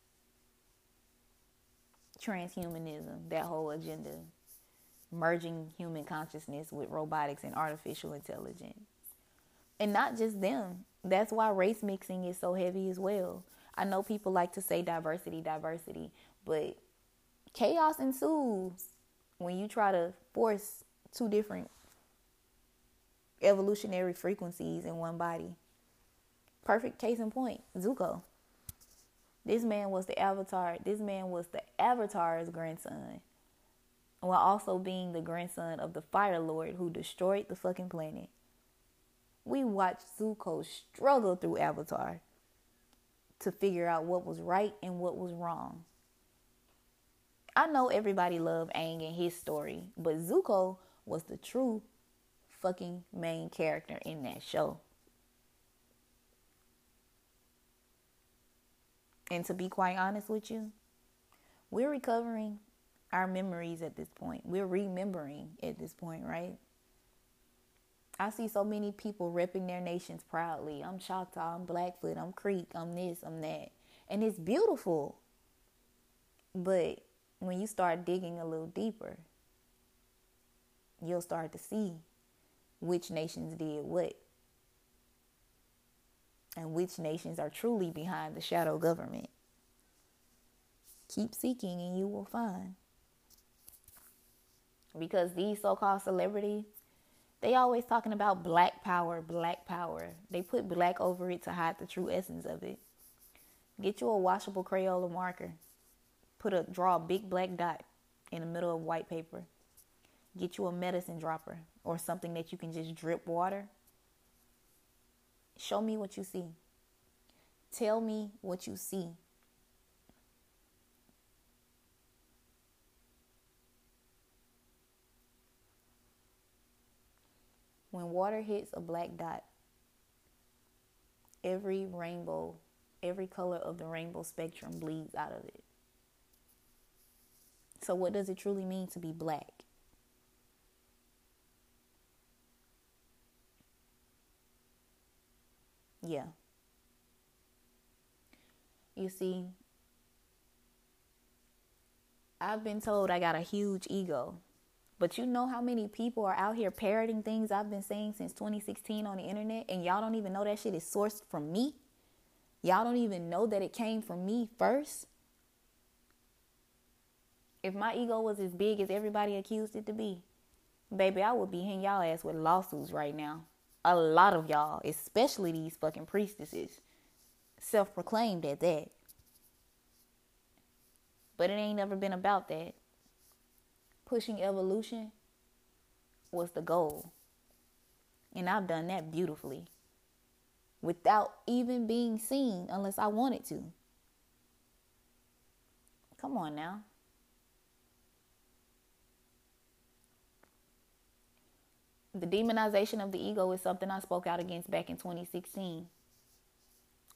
Transhumanism, that whole agenda, merging human consciousness with robotics and artificial intelligence. And not just them. That's why race mixing is so heavy as well. I know people like to say diversity, but chaos ensues when you try to force two different evolutionary frequencies in one body. Perfect case in point, Zuko. This man was the Avatar. This man was the Avatar's grandson, while also being the grandson of the Fire Lord who destroyed the fucking planet. We watched Zuko struggle through Avatar to figure out what was right and what was wrong. I know everybody loved Aang and his story, but Zuko was the true fucking main character in that show. And to be quite honest with you, we're recovering our memories at this point. We're remembering at this point, right? I see so many people repping their nations proudly. I'm Choctaw, I'm Blackfoot, I'm Creek, I'm this, I'm that. And it's beautiful. But when you start digging a little deeper, you'll start to see which nations did what. And which nations are truly behind the shadow government. Keep seeking and you will find. Because these so-called celebrities, they always talking about black power, black power. They put black over it to hide the true essence of it. Get you a washable Crayola marker. Draw a big black dot in the middle of white paper. Get you a medicine dropper or something that you can just drip water. Show me what you see. Tell me what you see. When water hits a black dot, every color of the rainbow spectrum bleeds out of it. So what does it truly mean to be black? Yeah. You see, I've been told I got a huge ego. But you know how many people are out here parroting things I've been saying since 2016 on the internet, and y'all don't even know that shit is sourced from me? Y'all don't even know that it came from me first? If my ego was as big as everybody accused it to be, baby, I would be hitting y'all ass with lawsuits right now. A lot of y'all, especially these fucking priestesses, self-proclaimed at that. But it ain't never been about that. Pushing evolution was the goal. And I've done that beautifully. Without even being seen unless I wanted to. Come on now. The demonization of the ego is something I spoke out against back in 2016.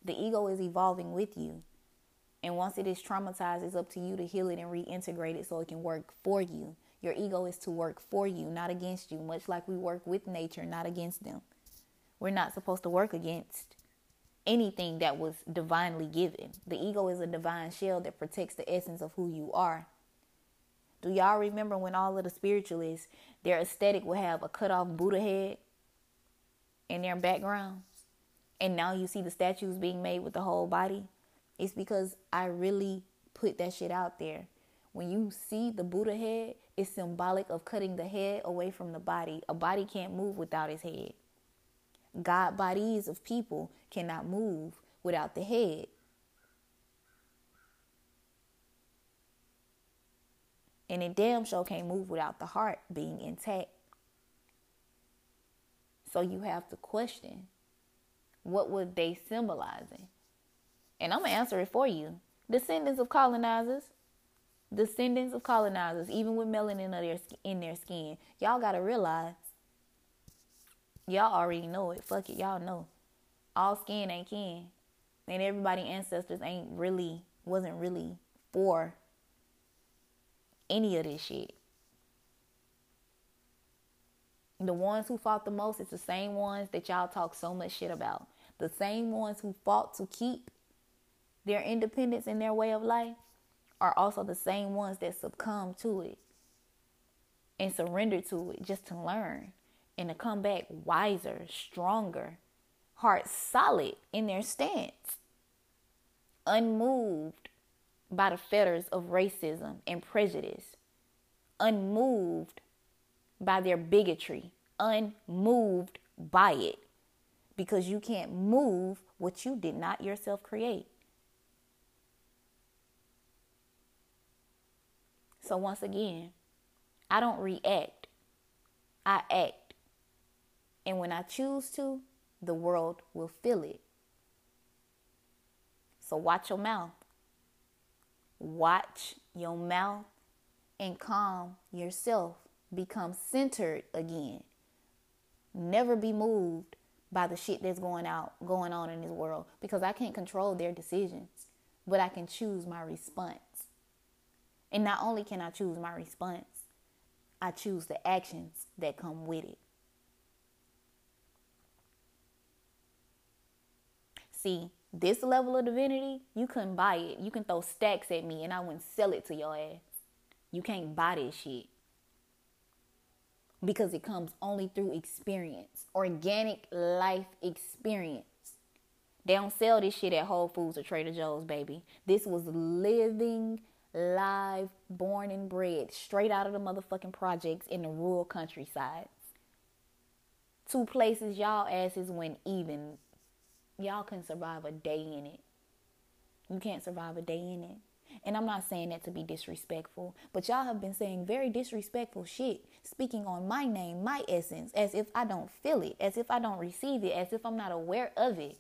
The ego is evolving with you. And once it is traumatized, it's up to you to heal it and reintegrate it so it can work for you. Your ego is to work for you, not against you, much like we work with nature, not against them. We're not supposed to work against anything that was divinely given. The ego is a divine shell that protects the essence of who you are. Do y'all remember when all of the spiritualists, their aesthetic would have a cut off Buddha head in their background? And now you see the statues being made with the whole body? It's because I really put that shit out there. When you see the Buddha head, it's symbolic of cutting the head away from the body. A body can't move without its head. God bodies of people cannot move without the head. And it damn sure can't move without the heart being intact. So you have to question, what were they symbolizing? And I'm going to answer it for you. Descendants of colonizers. Descendants of colonizers, even with melanin in their skin. Y'all got to realize, y'all already know it. Fuck it, y'all know. All skin ain't kin. And everybody's ancestors wasn't really for any of this shit. The ones who fought the most is the same ones that y'all talk so much shit about. The same ones who fought to keep their independence in their way of life are also the same ones that succumb to it and surrender to it just to learn and to come back wiser, stronger, heart solid in their stance, unmoved by the fetters of racism and prejudice, unmoved by their bigotry, unmoved by it, because you can't move what you did not yourself create. So once again, I don't react, I act. And when I choose to, the world will feel it. So watch your mouth. Watch your mouth and calm yourself. Become centered again. Never be moved by the shit that's going on in this world, because I can't control their decisions, but I can choose my response. And not only can I choose my response, I choose the actions that come with it. See, this level of divinity, you couldn't buy it. You can throw stacks at me and I wouldn't sell it to your ass. You can't buy this shit. Because it comes only through experience. Organic life experience. They don't sell this shit at Whole Foods or Trader Joe's, baby. This was living, live, born and bred, straight out of the motherfucking projects in the rural countrysides. Two places y'all asses went even. Y'all can survive a day in it. You can't survive a day in it. And I'm not saying that to be disrespectful, but y'all have been saying very disrespectful shit, speaking on my name, my essence, as if I don't feel it, as if I don't receive it, as if I'm not aware of it.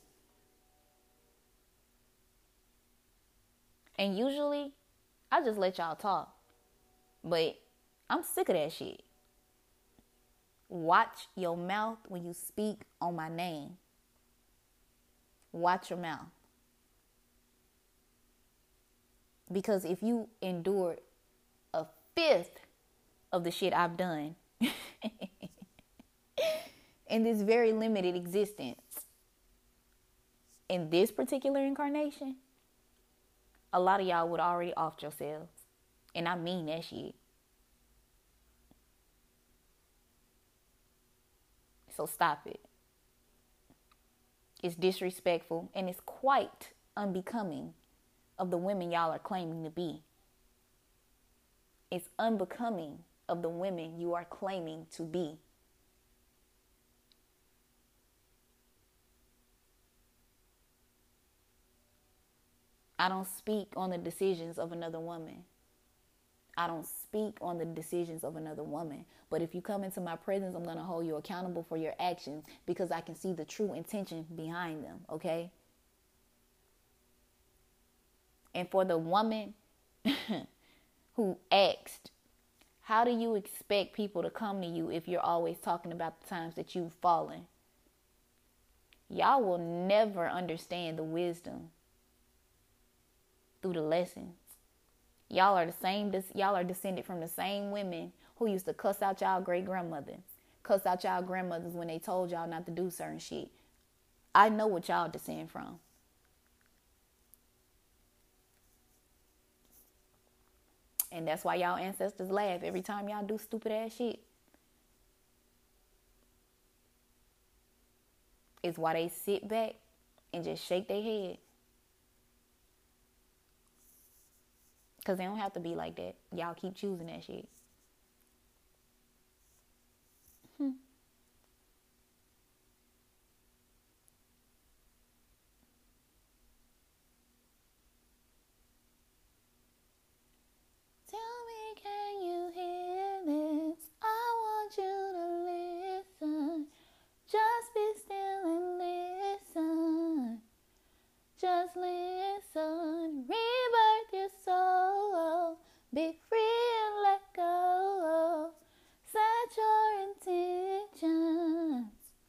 And usually, I just let y'all talk. But I'm sick of that shit. Watch your mouth when you speak on my name. Watch your mouth. Because if you endure a fifth of the shit I've done in this very limited existence, in this particular incarnation, a lot of y'all would already offed yourselves. And I mean that shit. So stop it. It's disrespectful and it's quite unbecoming of the women y'all are claiming to be. It's unbecoming of the women you are claiming to be. I don't speak on the decisions of another woman. I don't speak on the decisions of another woman. But if you come into my presence, I'm going to hold you accountable for your actions because I can see the true intention behind them, okay? And for the woman who asked, how do you expect people to come to you if you're always talking about the times that you've fallen? Y'all will never understand the wisdom through the lessons. Y'all are descended from the same women who used to cuss out y'all great grandmothers, cuss out y'all grandmothers when they told y'all not to do certain shit. I know what y'all descend from. And that's why y'all ancestors laugh every time y'all do stupid ass shit. It's why they sit back and just shake their head. Because they don't have to be like that. Y'all keep choosing that shit. Tell me, can you hear this? I want you to listen. Just be still and listen. Just listen. Rebirth your soul. Be free and let go. Set your intentions.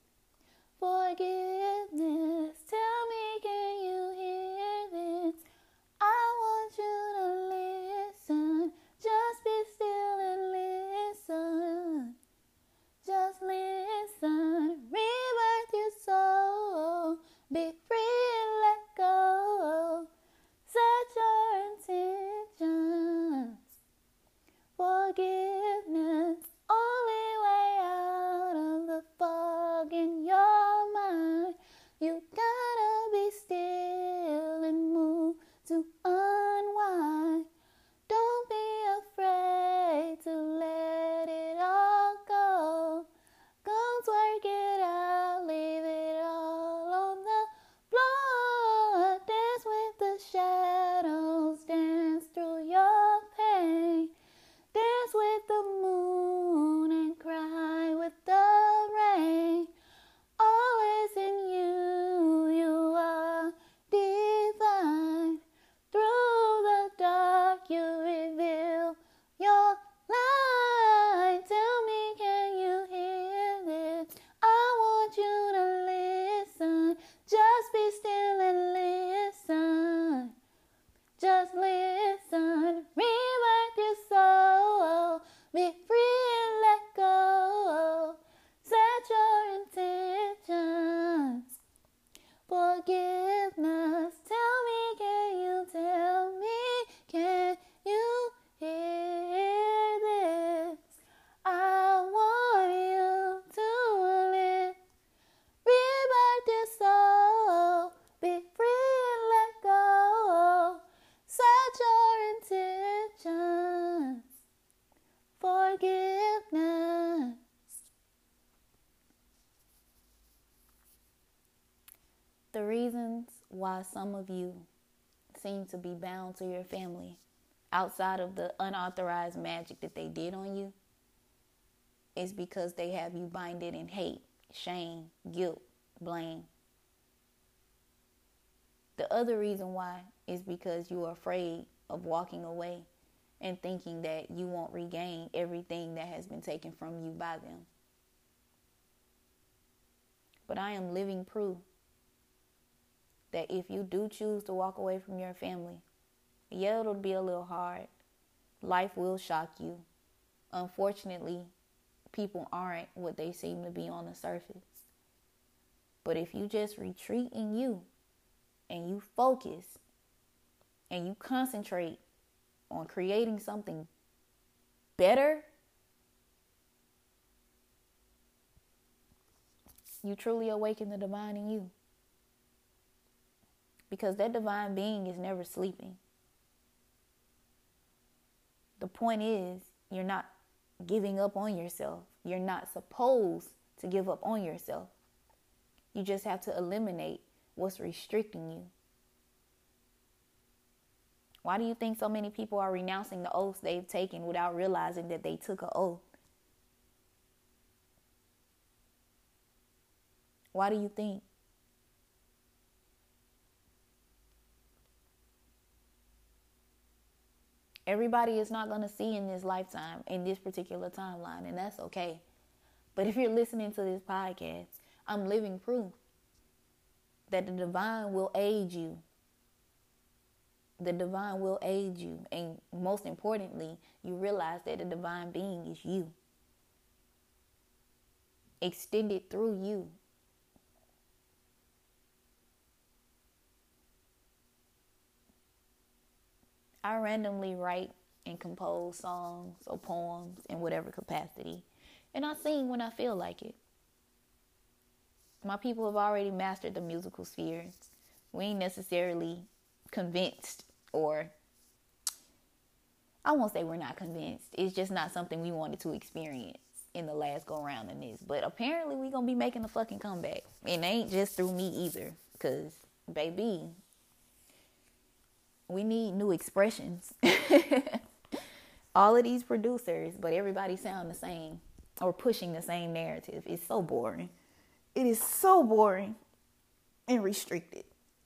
Forgiveness. Tell me, can you hear this? I want you to listen. Just be still and listen. Just listen. Rebirth your soul. Be free and let go. Set your intentions. Forgiveness. Only way out of the fog in your mind. You gotta be still and move to unwind. Don't be afraid to let it all go. Go twerk it out, leave it all on the floor. Dance with the shadows, dance through your pain. Dance with the moon and cry with the rain. Always in you, you are divine. Through the dark you reveal your light. Tell me, can you hear this? I want you to listen. Just be still and listen. Just listen. Rebirth your soul. Be free and let go. Set your intentions. Forgiveness. Tell me, can you tell me? Can you hear this? I want you to live. Rebirth your soul. Be free and let go. Set your intentions. Forgiveness. The reasons why some of you seem to be bound to your family outside of the unauthorized magic that they did on you is because they have you binded in hate, shame, guilt, blame. The other reason why is because you are afraid of walking away and thinking that you won't regain everything that has been taken from you by them. But I am living proof that if you do choose to walk away from your family, yeah, it'll be a little hard. Life will shock you. Unfortunately, people aren't what they seem to be on the surface. But if you just retreat in you and you focus and you concentrate on creating something better, you truly awaken the divine in you. Because that divine being is never sleeping. The point is, you're not giving up on yourself. You're not supposed to give up on yourself. You just have to eliminate what's restricting you. Why do you think so many people are renouncing the oaths they've taken without realizing that they took an oath? Why do you think? Everybody is not going to see in this lifetime, in this particular timeline, and that's okay. But if you're listening to this podcast, I'm living proof that the divine will aid you. The divine will aid you. And most importantly, you realize that the divine being is you. Extended through you. I randomly write and compose songs or poems in whatever capacity. And I sing when I feel like it. My people have already mastered the musical sphere. We ain't necessarily convinced, or I won't say we're not convinced. It's just not something we wanted to experience in the last go round in this. But apparently we gonna be making a fucking comeback. And it ain't just through me either. Cause baby, we need new expressions. All of these producers, but everybody sound the same or pushing the same narrative. It's so boring. It is so boring and restricted.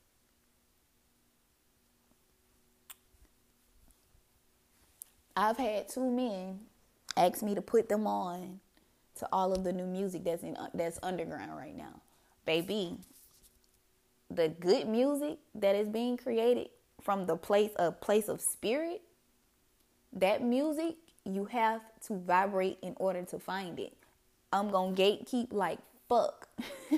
I've had 2 men ask me to put them on to all of the new music that's underground right now. Baby, the good music that is being created from the place of spirit, that music, you have to vibrate in order to find it. I'm gonna gatekeep like fuck.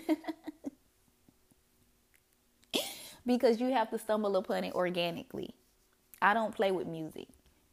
Because you have to stumble upon it organically. I don't play with music.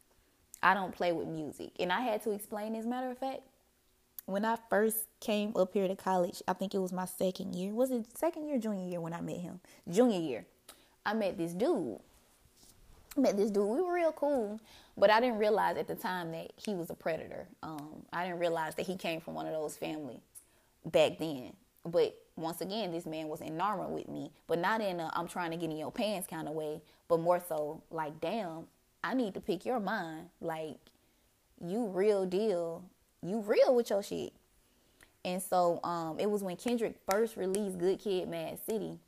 And I had to explain, as a matter of fact, when I first came up here to college, I think it was my second year. Was it second year or junior year when I met him? Junior year. I met this dude. We were real cool, but I didn't realize at the time that he was a predator. I didn't realize that he came from one of those families back then. But once again, this man was enamored with me, but not in a I'm trying to get in your pants kind of way, but more so like, damn, I need to pick your mind. Like, you real deal. You real with your shit. And so it was when Kendrick first released Good Kid, Mad City.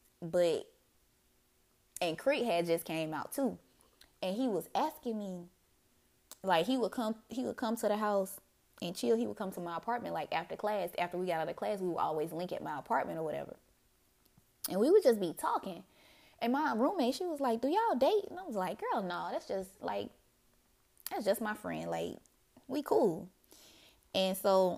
And Creek had just came out too. And he was asking me, like, he would come to the house and chill. He would come to my apartment, like, after class. After we got out of class, we would always link at my apartment or whatever. And we would just be talking. And my roommate, she was like, do y'all date? And I was like, girl, no, that's just my friend. Like, we cool. And so,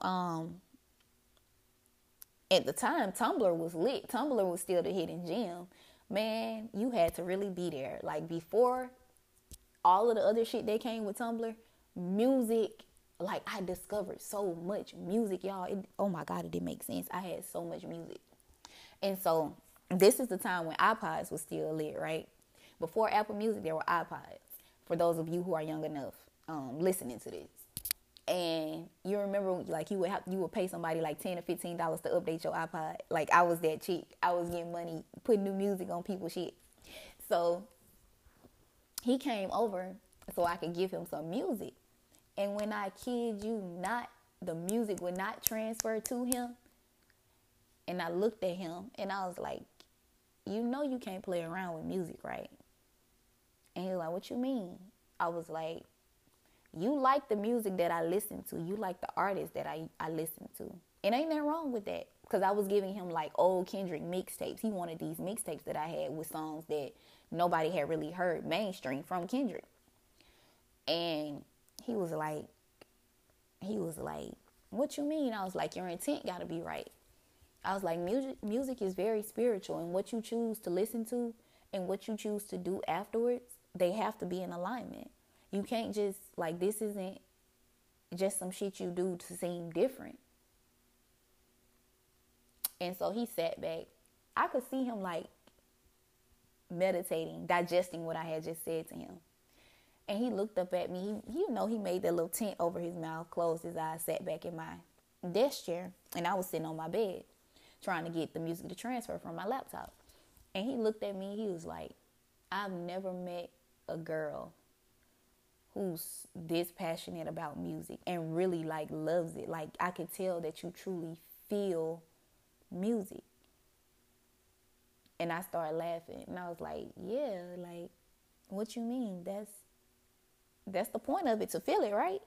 at the time, Tumblr was lit. Tumblr was still the hidden gem. Man, you had to really be there. Like, before all of the other shit that came with Tumblr, music, like, I discovered so much music, y'all. Oh my God, it didn't make sense. I had so much music. And so, this is the time when iPods was still lit, right? Before Apple Music, there were iPods. For those of you who are young enough listening to this. And you remember, like, you would pay somebody like $10 or $15 to update your iPod. Like, I was that chick. I was getting money, putting new music on people's shit. So he came over so I could give him some music. And when I kid you not, the music would not transfer to him. And I looked at him and I was like, you know you can't play around with music, right? And he was like, what you mean? I was like, you like the music that I listen to. You like the artists that I listen to. And ain't nothing wrong with that. Because I was giving him like old Kendrick mixtapes. He wanted these mixtapes that I had with songs that nobody had really heard mainstream from Kendrick. And he was like, what you mean? I was like, your intent got to be right. I was like, music is very spiritual. And what you choose to listen to and what you choose to do afterwards, they have to be in alignment. You can't just, like, this isn't just some shit you do to seem different. And so he sat back. I could see him, like, meditating, digesting what I had just said to him. And he looked up at me. He made that little tint over his mouth, closed his eyes, sat back in my desk chair. And I was sitting on my bed trying to get the music to transfer from my laptop. And he looked at me. He was like, I've never met a girl who's this passionate about music and really, like, loves it. Like, I could tell that you truly feel music. And I started laughing. And I was like, yeah, like, what you mean? That's the point of it, to feel it, right?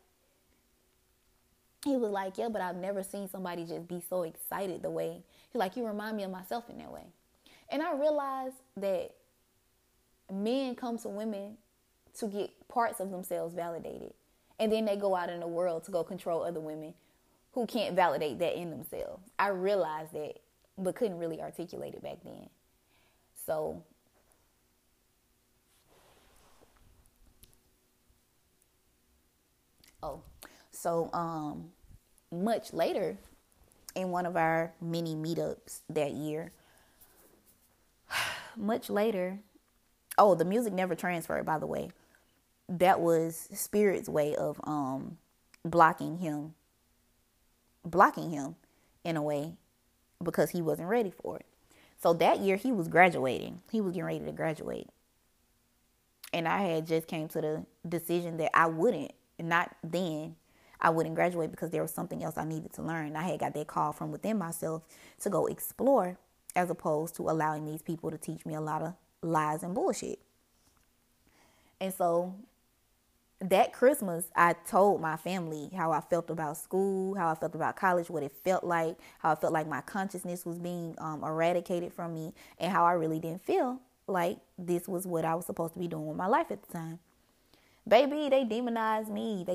He was like, yeah, but I've never seen somebody just be so excited the way. He's like, you remind me of myself in that way. And I realized that men come to women to get parts of themselves validated. And then they go out in the world to go control other women who can't validate that in themselves. I realized that, but couldn't really articulate it back then. So much later, in one of our mini meetups that year, the music never transferred, by the way. That was Spirit's way of blocking him in a way, because he wasn't ready for it. So that year he was graduating. He was getting ready to graduate. And I had just came to the decision that I wouldn't graduate, because there was something else I needed to learn. I had got that call from within myself to go explore, as opposed to allowing these people to teach me a lot of lies and bullshit. And so that Christmas, I told my family how I felt about school, how I felt about college, what it felt like, how I felt like my consciousness was being eradicated from me, and how I really didn't feel like this was what I was supposed to be doing with my life at the time. Baby, they demonized me.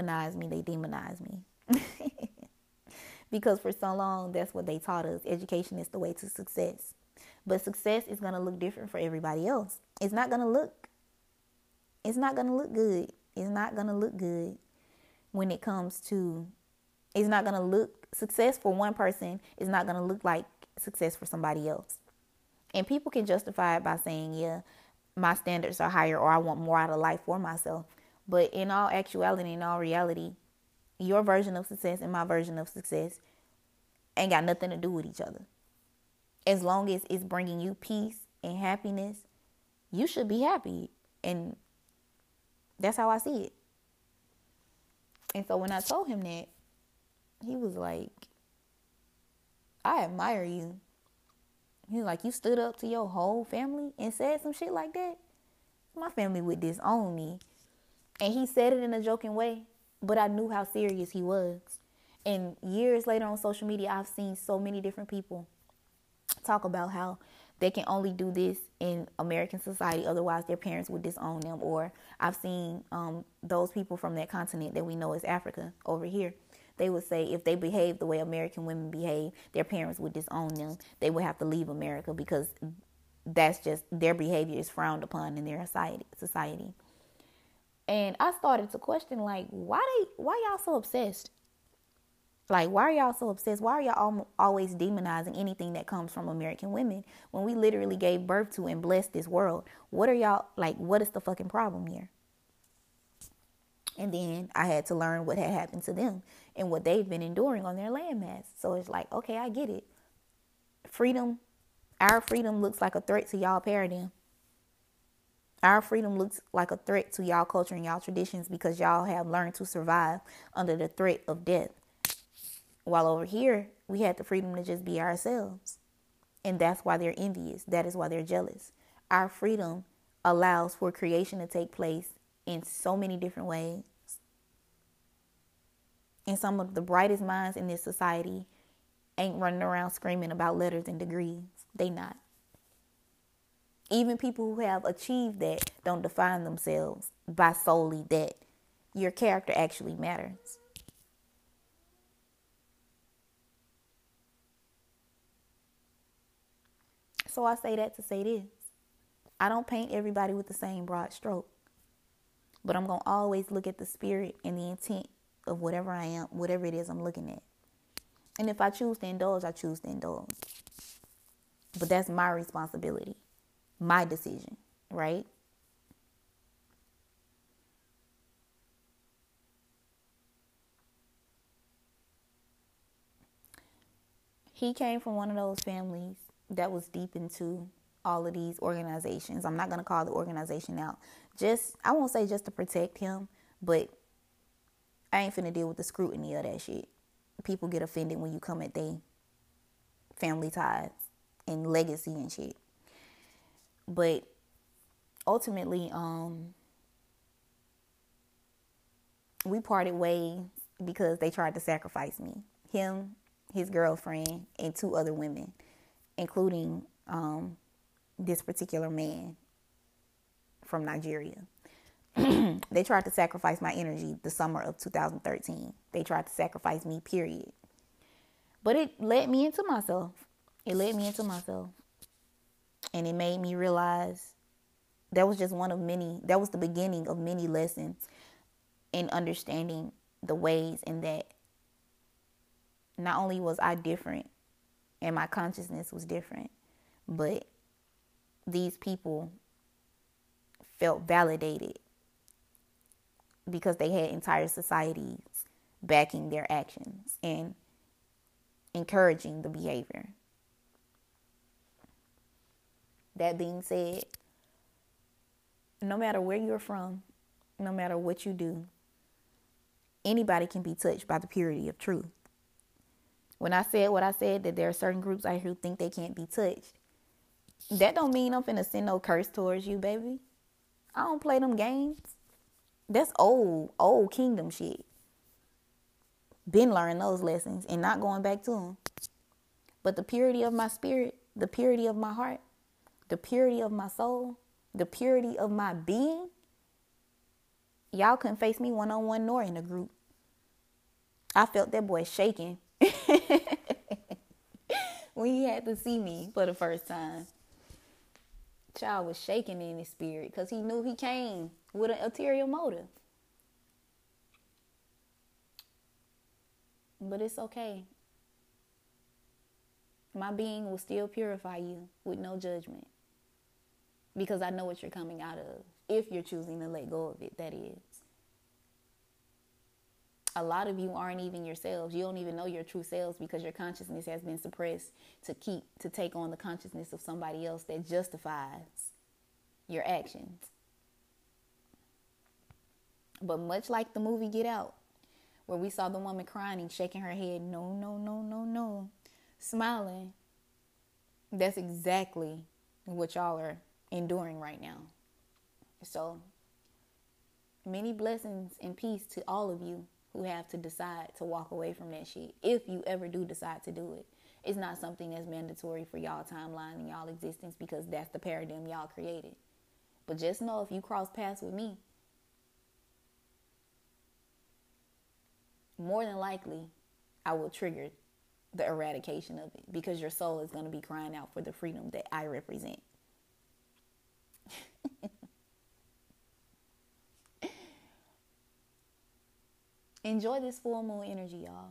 Because for so long, that's what they taught us. Education is the way to success. But success is going to look different for everybody else. It's not going to look good. It's not going to look good when it comes to, it's not going to look, success for one person is not going to look like success for somebody else. And people can justify it by saying, yeah, my standards are higher, or I want more out of life for myself. But in all actuality, in all reality, your version of success and my version of success ain't got nothing to do with each other. As long as it's bringing you peace and happiness, you should be happy. And that's how I see it. And so when I told him that, he was like, I admire you. He was like, you stood up to your whole family and said some shit like that? My family would disown me. And he said it in a joking way, but I knew how serious he was. And years later on social media, I've seen so many different people talk about how they can only do this in American society, otherwise their parents would disown them. Or I've seen those people from that continent that we know as Africa over here. They would say if they behave the way American women behave, their parents would disown them. They would have to leave America, because that's just, their behavior is frowned upon in their society. And I started to question, like, why y'all so obsessed? Like, why are y'all so obsessed? Why are y'all always demonizing anything that comes from American women when we literally gave birth to and blessed this world? What are y'all, like, what is the fucking problem here? And then I had to learn what had happened to them and what they've been enduring on their landmass. So it's like, okay, I get it. Freedom, our freedom looks like a threat to y'all paradigm. Our freedom looks like a threat to y'all culture and y'all traditions, because y'all have learned to survive under the threat of death. While over here, we had the freedom to just be ourselves. And that's why they're envious. That is why they're jealous. Our freedom allows for creation to take place in so many different ways. And some of the brightest minds in this society ain't running around screaming about letters and degrees. They not. Even people who have achieved that don't define themselves by solely that. Your character actually matters. So I say that to say this. I don't paint everybody with the same broad stroke. But I'm going to always look at the spirit and the intent of whatever I am, whatever it is I'm looking at. And if I choose to indulge, I choose to indulge. But that's my responsibility, my decision, right? He came from one of those families that was deep into all of these organizations. I'm not going to call the organization out. I won't say just to protect him, but I ain't finna deal with the scrutiny of that shit. People get offended when you come at they family ties and legacy and shit. But ultimately, we parted ways because they tried to sacrifice me. Him, his girlfriend, and 2 other women, including this particular man from Nigeria. They tried to sacrifice my energy the summer of 2013. They tried to sacrifice me, period. But it led me into myself. And it made me realize that was just one of many, that was the beginning of many lessons in understanding the ways in that not only was I different and my consciousness was different, but these people felt validated because they had entire societies backing their actions and encouraging the behavior. That being said, no matter where you're from, no matter what you do, anybody can be touched by the purity of truth. When I said what I said, that there are certain groups out here who think they can't be touched, that don't mean I'm finna send no curse towards you, baby. I don't play them games. That's old kingdom shit. Been learning those lessons and not going back to them. But the purity of my spirit, the purity of my heart, the purity of my soul, the purity of my being, y'all couldn't face me one-on-one nor in a group. I felt that boy shaking when he had to see me for the first time. Child was shaking in his spirit because he knew he came with an ulterior motive. But it's okay. My being will still purify you with no judgment. Because I know what you're coming out of. If you're choosing to let go of it, that is. A lot of you aren't even yourselves. You don't even know your true selves because your consciousness has been suppressed to take on the consciousness of somebody else that justifies your actions. But much like the movie Get Out, where we saw the woman crying and shaking her head, no, smiling, that's exactly what y'all are enduring right now. So many blessings and peace to all of you who have to decide to walk away from that shit. If you ever do decide to do it, it's not something that's mandatory for y'all timeline and y'all existence because that's the paradigm y'all created. But just know if you cross paths with me, more than likely I will trigger the eradication of it because your soul is going to be crying out for the freedom that I represent. Enjoy this full moon energy, y'all.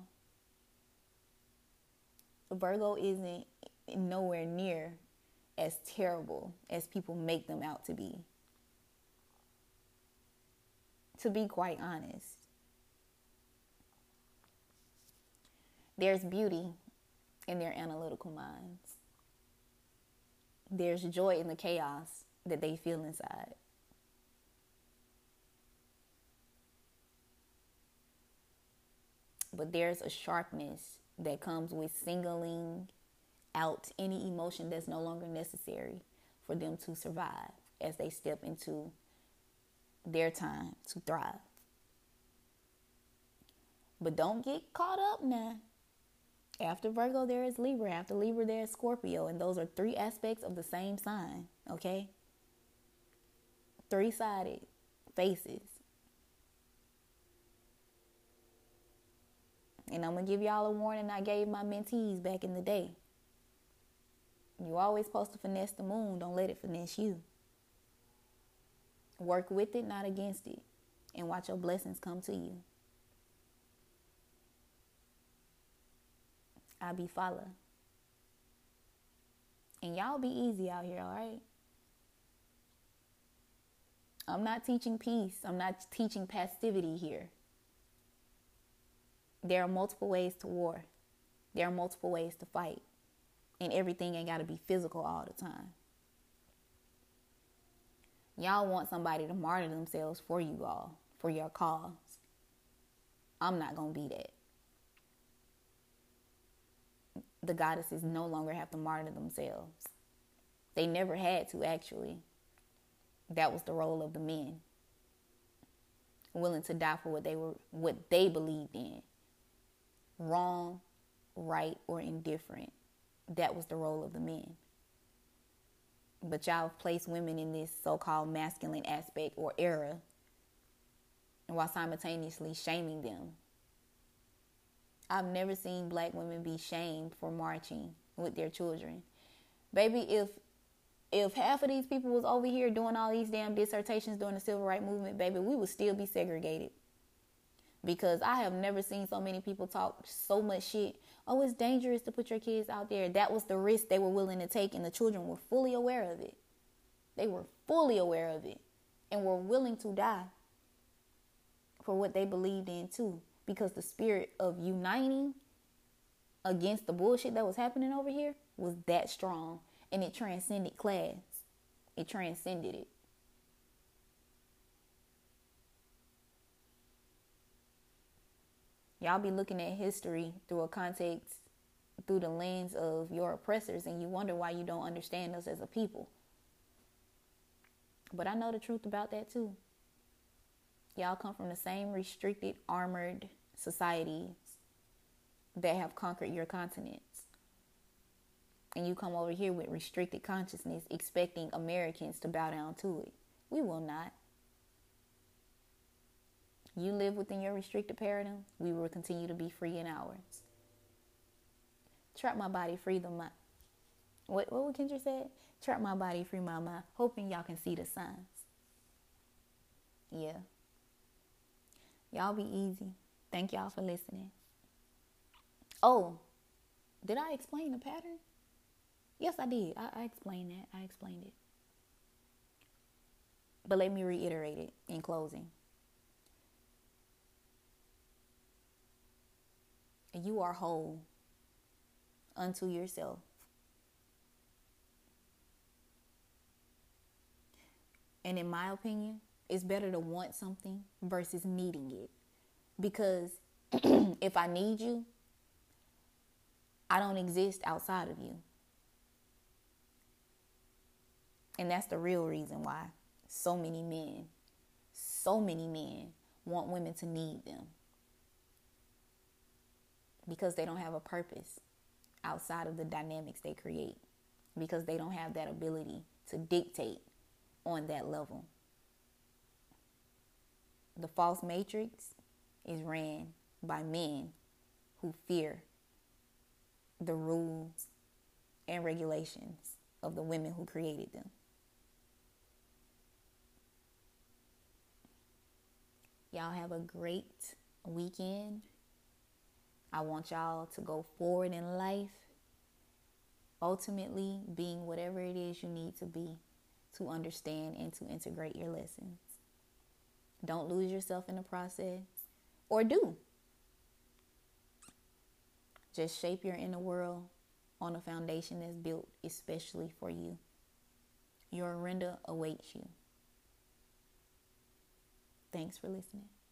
Virgo isn't nowhere near as terrible as people make them out to be. To be quite honest. There's beauty in their analytical minds. There's joy in the chaos that they feel inside. But there's a sharpness that comes with singling out any emotion that's no longer necessary for them to survive as they step into their time to thrive. But don't get caught up now. After Virgo, there is Libra. After Libra, there is Scorpio. And those are three aspects of the same sign, okay? Three-sided faces. And I'm going to give y'all a warning I gave my mentees back in the day. You're always supposed to finesse the moon. Don't let it finesse you. Work with it, not against it. And watch your blessings come to you. I be follow. And y'all be easy out here, all right? I'm not teaching peace. I'm not teaching passivity here. There are multiple ways to war. There are multiple ways to fight. And everything ain't got to be physical all the time. Y'all want somebody to martyr themselves for you all, for your cause. I'm not going to be that. The goddesses no longer have to martyr themselves. They never had to, actually. That was the role of the men. Willing to die for what they believed in. Wrong, right, or indifferent. That was the role of the men. But y'all have placed women in this so-called masculine aspect or era, while simultaneously shaming them. I've never seen black women be shamed for marching with their children. Baby, if half of these people was over here doing all these damn dissertations during the civil rights movement, baby, we would still be segregated. Because I have never seen so many people talk so much shit. Oh, it's dangerous to put your kids out there. That was the risk they were willing to take, and the children were fully aware of it. They were fully aware of it and were willing to die for what they believed in too. Because the spirit of uniting against the bullshit that was happening over here was that strong. And it transcended class. It transcended it. Y'all be looking at history through a context, through the lens of your oppressors, and you wonder why you don't understand us as a people. But I know the truth about that too. Y'all come from the same restricted, armored societies that have conquered your continents. And you come over here with restricted consciousness, expecting Americans to bow down to it. We will not. You live within your restricted paradigm, we will continue to be free in ours. Trap my body, free the mind. What would Kendra say? Trap my body, free my mind. Hoping y'all can see the signs. Yeah. Y'all be easy. Thank y'all for listening. Oh, did I explain the pattern? Yes, I did. I explained that. I explained it. But let me reiterate it in closing. You are whole unto yourself. And in my opinion, it's better to want something versus needing it. Because if I need you, I don't exist outside of you. And that's the real reason why so many men want women to need them. Because they don't have a purpose outside of the dynamics they create. Because they don't have that ability to dictate on that level. The false matrix is ran by men who fear the rules and regulations of the women who created them. Y'all have a great weekend. I want y'all to go forward in life, ultimately being whatever it is you need to be to understand and to integrate your lessons. Don't lose yourself in the process, or do. Just shape your inner world on a foundation that's built especially for you. Your render awaits you. Thanks for listening.